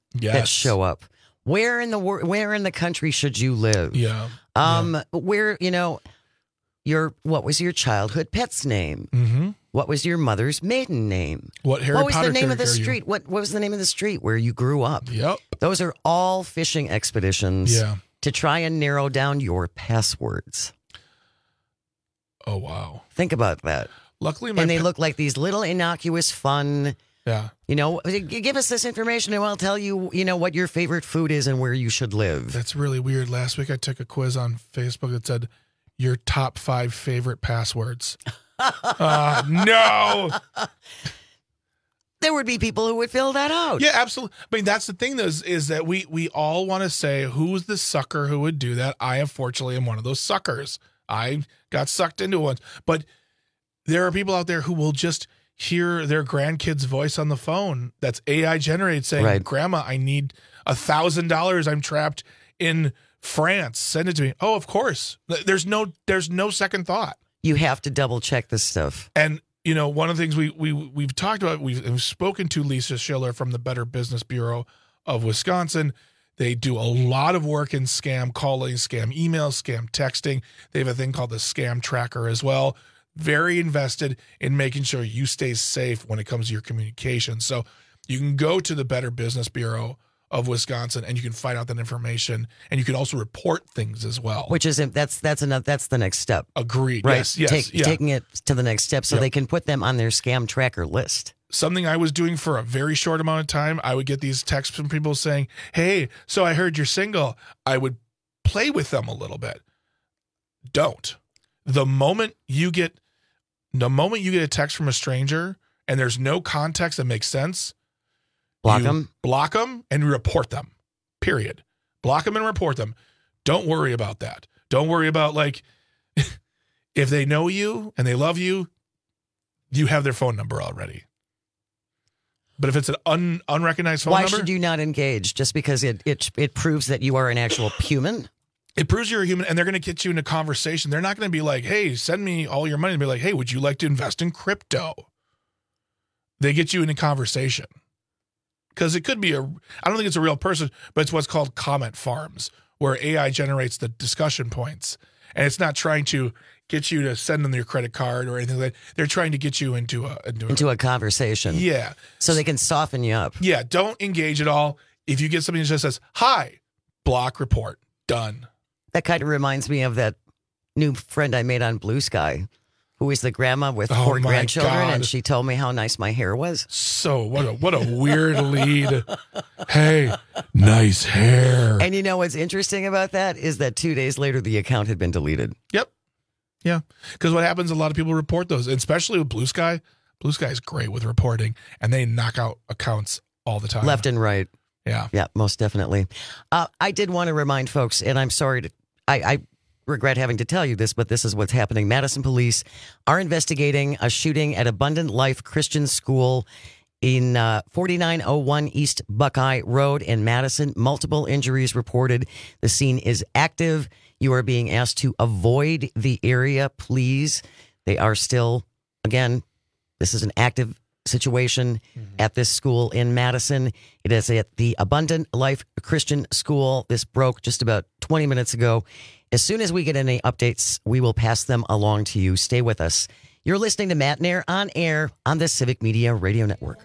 Yes. that show up. Where in the wor- where in the country should you live? Yeah. Um, yeah. Where, you know, your what was your childhood pet's name? Mm-hmm. What was your mother's maiden name? What Harry What was Potter the name of the character are you? street? What what was the name of the street where you grew up? Yep. Those are all phishing expeditions Yeah. to try and narrow down your passwords. Oh, wow. Think about that. Luckily, my and they pa- look like these little innocuous, fun. Yeah. You know, give us this information and I'll tell you, you know, what your favorite food is and where you should live. That's really weird. Last week I took a quiz on Facebook that said your top five favorite passwords. uh, no. There would be people who would fill that out. Yeah, absolutely. I mean, that's the thing, though, is, is that we we all want to say, who's the sucker who would do that? I, unfortunately, am one of those suckers. I got sucked into one. But there are people out there who will just hear their grandkid's voice on the phone that's A I generated saying, Right. Grandma, I need a thousand dollars. I'm trapped in France. Send it to me. Oh, of course. There's no there's no second thought. You have to double check this stuff. And you know, one of the things we we we've talked about, we've, we've spoken to Lisa Schiller from the Better Business Bureau of Wisconsin. They do a lot of work in scam calling, scam email, scam texting. They have a thing called the Scam Tracker as well. Very invested in making sure you stay safe when it comes to your communication. So you can go to the Better Business Bureau of Wisconsin and you can find out that information, and you can also report things as well. Which is that's that's another that's the next step. Agreed. Right. Yes. Yes. Take, yeah. Taking it to the next step so Yep. they can put them on their scam tracker list. Something I was doing for a very short amount of time, I would get these texts from people saying, hey, so I heard you're single. I would play with them a little bit. Don't. The moment you get the moment you get a text from a stranger and there's no context that makes sense, Block you them. Block them and report them. Period. Block them and report them. Don't worry about that. Don't worry about, like, if they know you and they love you, you have their phone number already. But if it's an un, unrecognized phone Why number, should you not engage? Just because it, it it proves that you are an actual human? it proves you're a human, and they're going to get you into conversation. They're not going to be like, hey, send me all your money. They'll be like, hey, would you like to invest in crypto? They get you into conversation. Because it could be a, I don't think it's a real person, but it's what's called comment farms, where A I generates the discussion points. And it's not trying to get you to send them your credit card or anything like that. They're trying to get you into a into, Into a conversation. Yeah. So they can soften you up. Yeah, don't engage at all. If you get something that just says, hi, block, report, done. That kind of reminds me of that new friend I made on Blue Sky, who is the grandma with Oh, four my grandchildren, God. and she told me how nice my hair was. So what a what a weird lead. Hey, nice hair. And you know what's interesting about that is that two days later the account had been deleted. Yep. Yeah. Because what happens, a lot of people report those, especially with Blue Sky. Blue Sky is great with reporting, and they knock out accounts all the time. Left and right. Yeah. Yeah, most definitely. Uh, I did want to remind folks, and I'm sorry to, I, I regret having to tell you this, but this is what's happening. Madison police are investigating a shooting at Abundant Life Christian School in uh, forty-nine oh one East Buckeye Road in Madison. Multiple injuries reported. The scene is active. You are being asked to avoid the area, please. They are still, again, this is an active situation mm-hmm. at this school in Madison. It is at the Abundant Life Christian School. This broke just about twenty minutes ago. As soon as we get any updates, we will pass them along to you. Stay with us. You're listening to Matt Nair on air on the Civic Media Radio Network.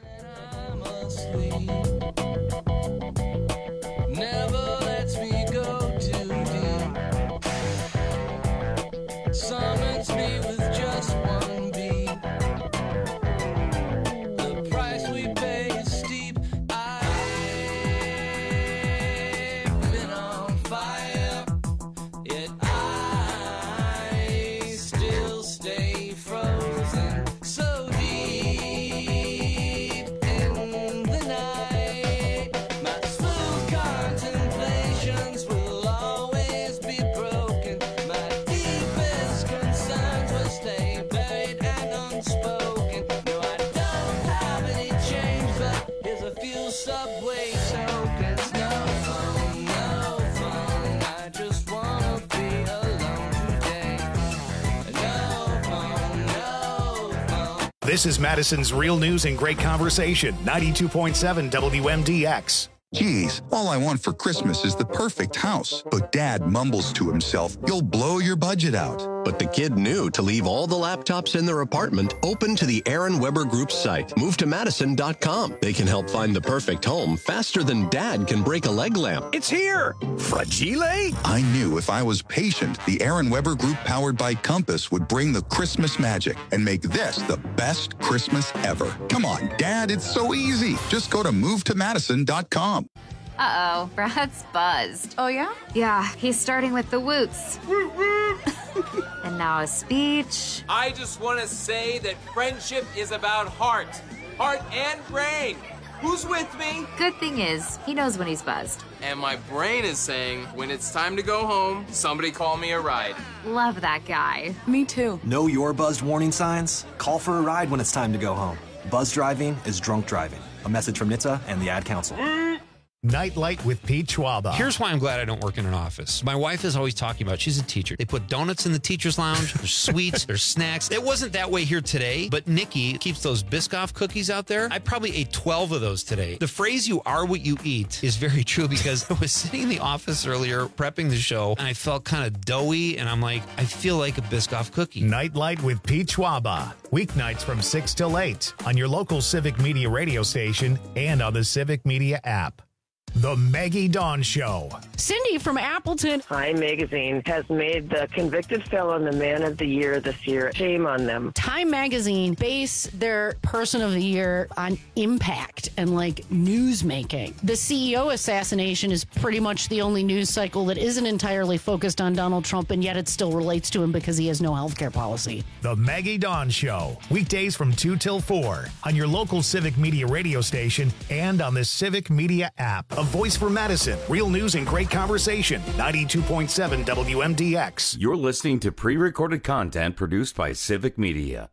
This is Madison's Real News and Great Conversation, ninety-two point seven W M D X. Geez, all I want for Christmas is the perfect house. But Dad mumbles to himself, you'll blow your budget out. But the kid knew to leave all the laptops in their apartment open to the Aaron Weber Group's site. Move to Madison dot com. They can help find the perfect home faster than Dad can break a leg lamp. It's here! Fragile? I knew if I was patient, the Aaron Weber Group powered by Compass would bring the Christmas magic and make this the best Christmas ever. Come on, Dad, it's so easy. Just go to move to Madison dot com. Uh-oh, Brad's buzzed. Oh, yeah? Yeah, he's starting with the woots. And now a speech. I just want to say that friendship is about heart. Heart and brain. Who's with me? Good thing is, he knows when he's buzzed. And my brain is saying, when it's time to go home, somebody call me a ride. Love that guy. Me too. Know your buzzed warning signs? Call for a ride when it's time to go home. Buzz driving is drunk driving. A message from N H T S A and the Ad Council. Nightlight with Pete Schwaba. Here's why I'm glad I don't work in an office. My wife is always talking about, she's a teacher. They put donuts in the teacher's lounge. There's sweets, there's snacks. It wasn't that way here today, but Nikki keeps those Biscoff cookies out there. I probably ate twelve of those today. The phrase, you are what you eat, is very true because I was sitting in the office earlier prepping the show and I felt kind of doughy and I'm like, I feel like a Biscoff cookie. Nightlight with Pete Schwaba. Weeknights from six till eight on your local Civic Media radio station and on the Civic Media app. The Maggie Dawn Show. Cindy from Appleton. Time Magazine has made the convicted felon the man of the year this year. Shame on them. Time Magazine base their person of the year on impact and like news making. The C E O assassination is pretty much the only news cycle that isn't entirely focused on Donald Trump, and yet it still relates to him because he has no health care policy. The Maggie Dawn Show. Weekdays from two till four on your local Civic Media radio station and on the Civic Media app. A voice for Madison. Real news and great conversation. ninety-two point seven W M D X. You're listening to pre-recorded content produced by Civic Media.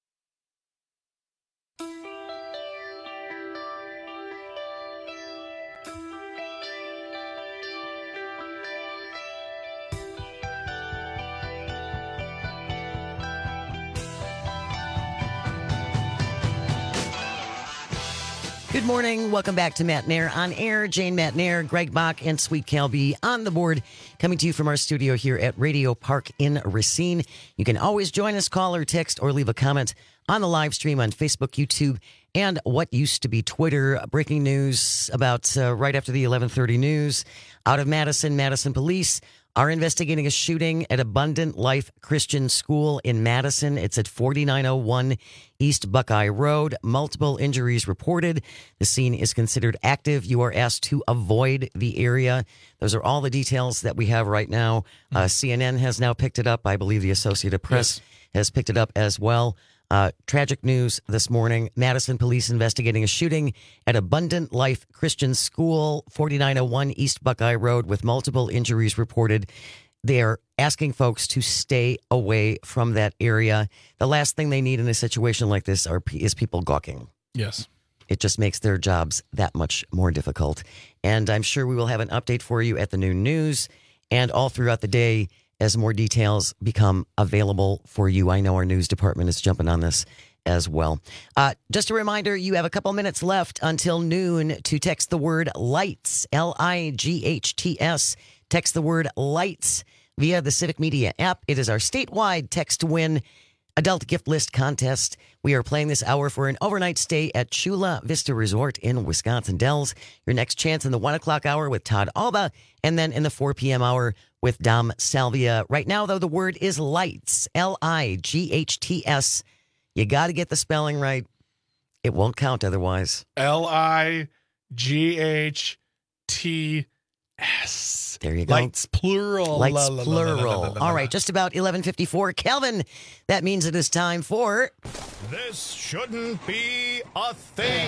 Good morning. Welcome back to Matt Nair on Air. Jane Matt Nair, Greg Bach, and Sweet Calby on the board, coming to you from our studio here at Radio Park in Racine. You can always join us, call or text, or leave a comment on the live stream on Facebook, YouTube, and what used to be Twitter. Breaking news about uh, right after the eleven thirty news out of Madison. Madison police are investigating a shooting at Abundant Life Christian School in Madison. It's at forty-nine oh one East Buckeye Road. Multiple injuries reported. The scene is considered active. You are asked to avoid the area. Those are all the details that we have right now. Uh, C N N has now picked it up. I believe the Associated Press yes. has picked it up as well. Uh, tragic news this morning. Madison police investigating a shooting at Abundant Life Christian School, forty-nine oh one East Buckeye Road, with multiple injuries reported. They're asking folks to stay away from that area. The last thing they need in a situation like this are, is people gawking. Yes. It just makes their jobs that much more difficult. And I'm sure we will have an update for you at the noon news and all throughout the day as more details become available for you. I know our news department is jumping on this as well. Uh, just a reminder, you have a couple minutes left until noon to text the word LIGHTS, L I G H T S. Text the word LIGHTS via the Civic Media app. It is our statewide text to win adult gift list contest. We are playing this hour for an overnight stay at Chula Vista Resort in Wisconsin Dells. Your next chance in the one o'clock hour with Todd Alba, and then in the four p.m. hour with Dom Salvia. Right now, though, the word is LIGHTS, L I G H T S. You got to get the spelling right. It won't count otherwise. L I G H T S. There you go. Lights plural. Lights la, la, plural. La, la, la, la, la, All right, just about eleven fifty-four. Kelvin, that means it is time for... This shouldn't be a thing.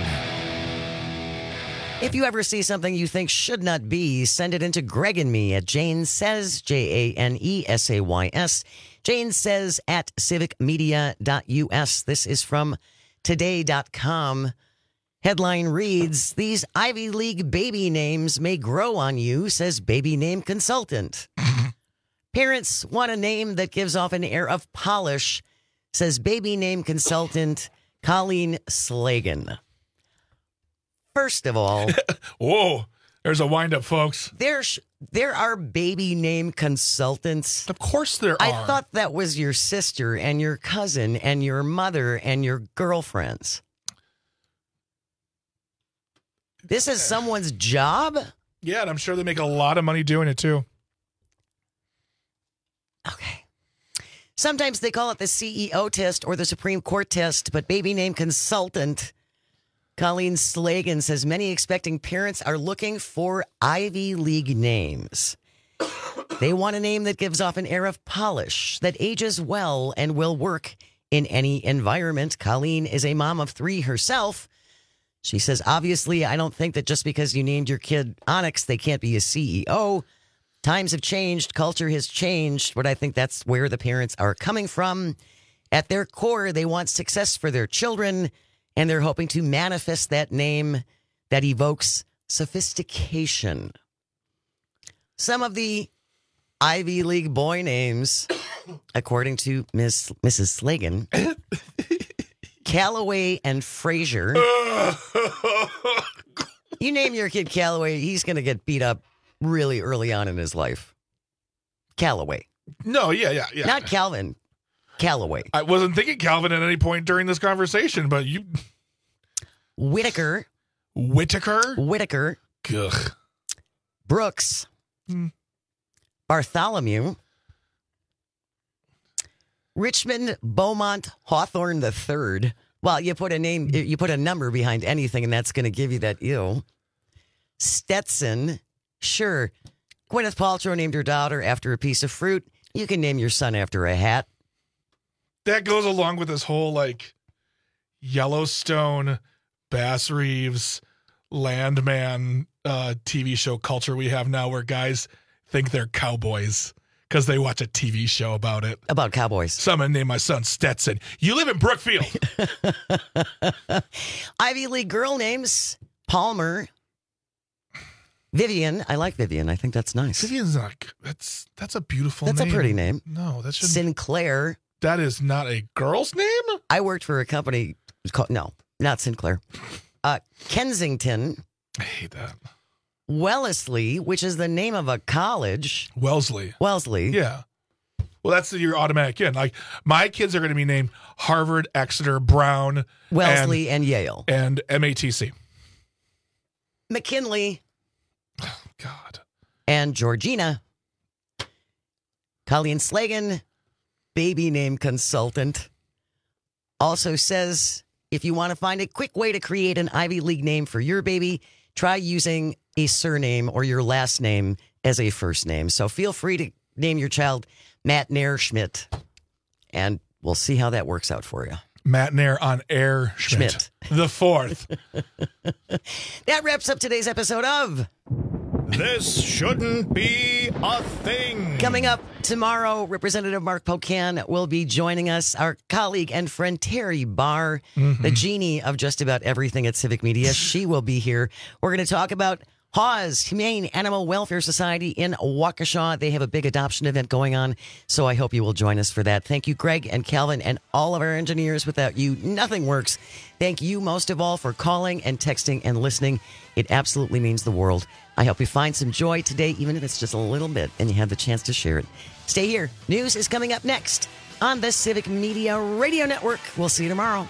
If you ever see something you think should not be, send it into Greg and me at Jane Says, J A N E S A Y S. Jane Says at civic media dot U S. This is from today dot com. Headline reads, "These Ivy League baby names may grow on you," says baby name consultant. Parents want a name that gives off an air of polish, says baby name consultant Colleen Slagan. Folks, First of all, whoa, there's a wind-up, folks. There's there are baby name consultants. Of course there I are. thought that was your sister and your cousin and your mother and your girlfriends. This is someone's job? Yeah, and I'm sure they make a lot of money doing it, too. Okay. Sometimes they call it the C E O test or the Supreme Court test, but baby name consultant Colleen Slagan says many expecting parents are looking for Ivy League names. They want a name that gives off an air of polish, that ages well and will work in any environment. Colleen is a mom of three herself. She says, obviously, I don't think that just because you named your kid Onyx, they can't be a C E O. Times have changed. Culture has changed. But I think that's where the parents are coming from. At their core, they want success for their children, and they're hoping to manifest that name that evokes sophistication. Some of the Ivy League boy names, according to Miss Missus Slagan, Callaway and Frazier. You name your kid Callaway, he's going to get beat up really early on in his life. Callaway. No, yeah, yeah, yeah. Not Calvin. Callaway. I wasn't thinking Calvin at any point during this conversation, but you... Whitaker. Whitaker? Whitaker. Ugh. Brooks. Hmm. Bartholomew. Richmond Beaumont Hawthorne the Third. Well, you put a name, you put a number behind anything, and that's going to give you that ew. Stetson. Sure. Gwyneth Paltrow named her daughter after a piece of fruit. You can name your son after a hat. That goes along with this whole, like, Yellowstone, Bass Reeves, Landman uh, T V show culture we have now where guys think they're cowboys because they watch a T V show about it. About cowboys. Someone named my son Stetson. You live in Brookfield. Ivy League girl names, Palmer. Vivian. I like Vivian. I think that's nice. Vivian's not, that's, that's a beautiful that's name. That's a pretty name. No, that's Sinclair. That is not a girl's name? I worked for a company called, no, not Sinclair. Uh, Kensington. I hate that. Wellesley, which is the name of a college. Wellesley. Wellesley. Yeah. Well, that's your automatic in. Like, my kids are going to be named Harvard, Exeter, Brown, Wellesley, and, and Yale. And M A T C. McKinley. Oh, God. And Georgina. Colleen Slagan, baby name consultant, also says if you want to find a quick way to create an Ivy League name for your baby, try using a surname or your last name as a first name. So feel free to name your child Matt Nair Schmidt, and we'll see how that works out for you. Matt Nair on Air Schmidt. Schmidt. The fourth. That wraps up today's episode of This Shouldn't Be a Thing. Coming up tomorrow, Representative Mark Pocan will be joining us. Our colleague and friend Terry Barr, mm-hmm. the genie of just about everything at Civic Media, she will be here. We're going to talk about H A W S, Humane Animal Welfare Society in Waukesha. They have a big adoption event going on, so I hope you will join us for that. Thank you, Greg and Calvin, and all of our engineers. Without you, nothing works. Thank you most of all for calling and texting and listening. It absolutely means the world. I hope you find some joy today, even if it's just a little bit, and you have the chance to share it. Stay here. News is coming up next on the Civic Media Radio Network. We'll see you tomorrow.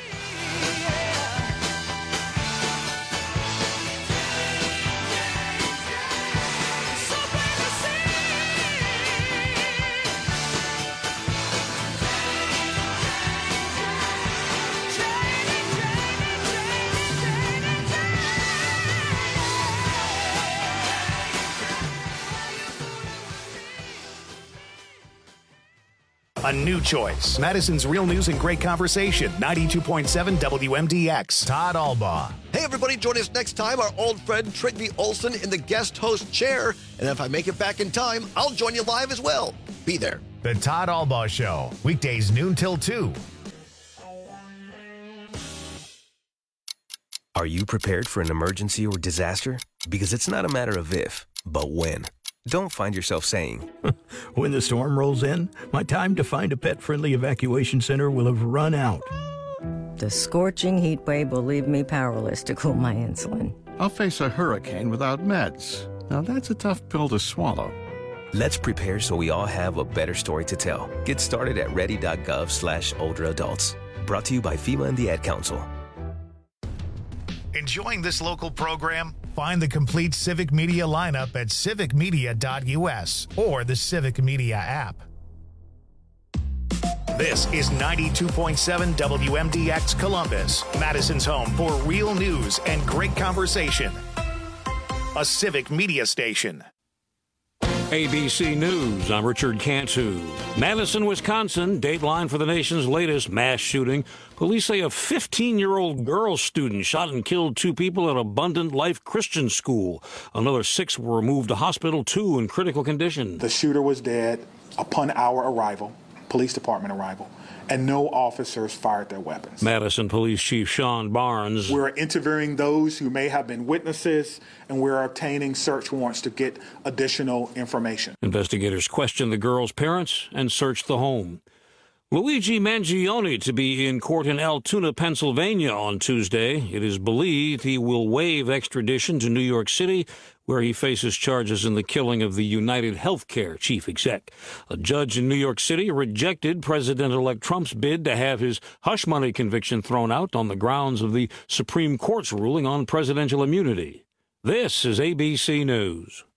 A new choice. Madison's Real News and Great Conversation. ninety-two point seven W M D X. Todd Albaugh. Hey, everybody, join us next time. Our old friend Trygve Olsen in the guest host chair. And if I make it back in time, I'll join you live as well. Be there. The Todd Albaugh Show. Weekdays noon till two. Are you prepared for an emergency or disaster? Because it's not a matter of if, but when. Don't find yourself saying, when the storm rolls in, my time to find a pet-friendly evacuation center will have run out. The scorching heat wave will leave me powerless to cool my insulin. I'll face a hurricane without meds. Now that's a tough pill to swallow. Let's prepare so we all have a better story to tell. Get started at ready.gov slash older adults. Brought to you by FEMA and the Ad Council. Enjoying this local program? Find the complete Civic Media lineup at civic media dot u s or the Civic Media app. This is ninety-two point seven W M D X Columbus, Madison's home for real news and great conversation. A Civic Media station. A B C News, I'm Richard Cantu. Madison, Wisconsin, dateline for the nation's latest mass shooting. Police say a fifteen-year-old girl student shot and killed two people at Abundant Life Christian School. Another six were moved to hospital, two in critical condition. The shooter was dead upon our arrival, police department arrival, and no officers fired their weapons. Madison Police Chief Sean Barnes. We're interviewing those who may have been witnesses, and we're obtaining search warrants to get additional information. Investigators questioned the girl's parents and searched the home. Luigi Mangione to be in court in Altoona, Pennsylvania on Tuesday. It is believed he will waive extradition to New York City, where he faces charges in the killing of the United Healthcare chief exec. A judge in New York City rejected President-elect Trump's bid to have his hush money conviction thrown out on the grounds of the Supreme Court's ruling on presidential immunity. This is A B C News.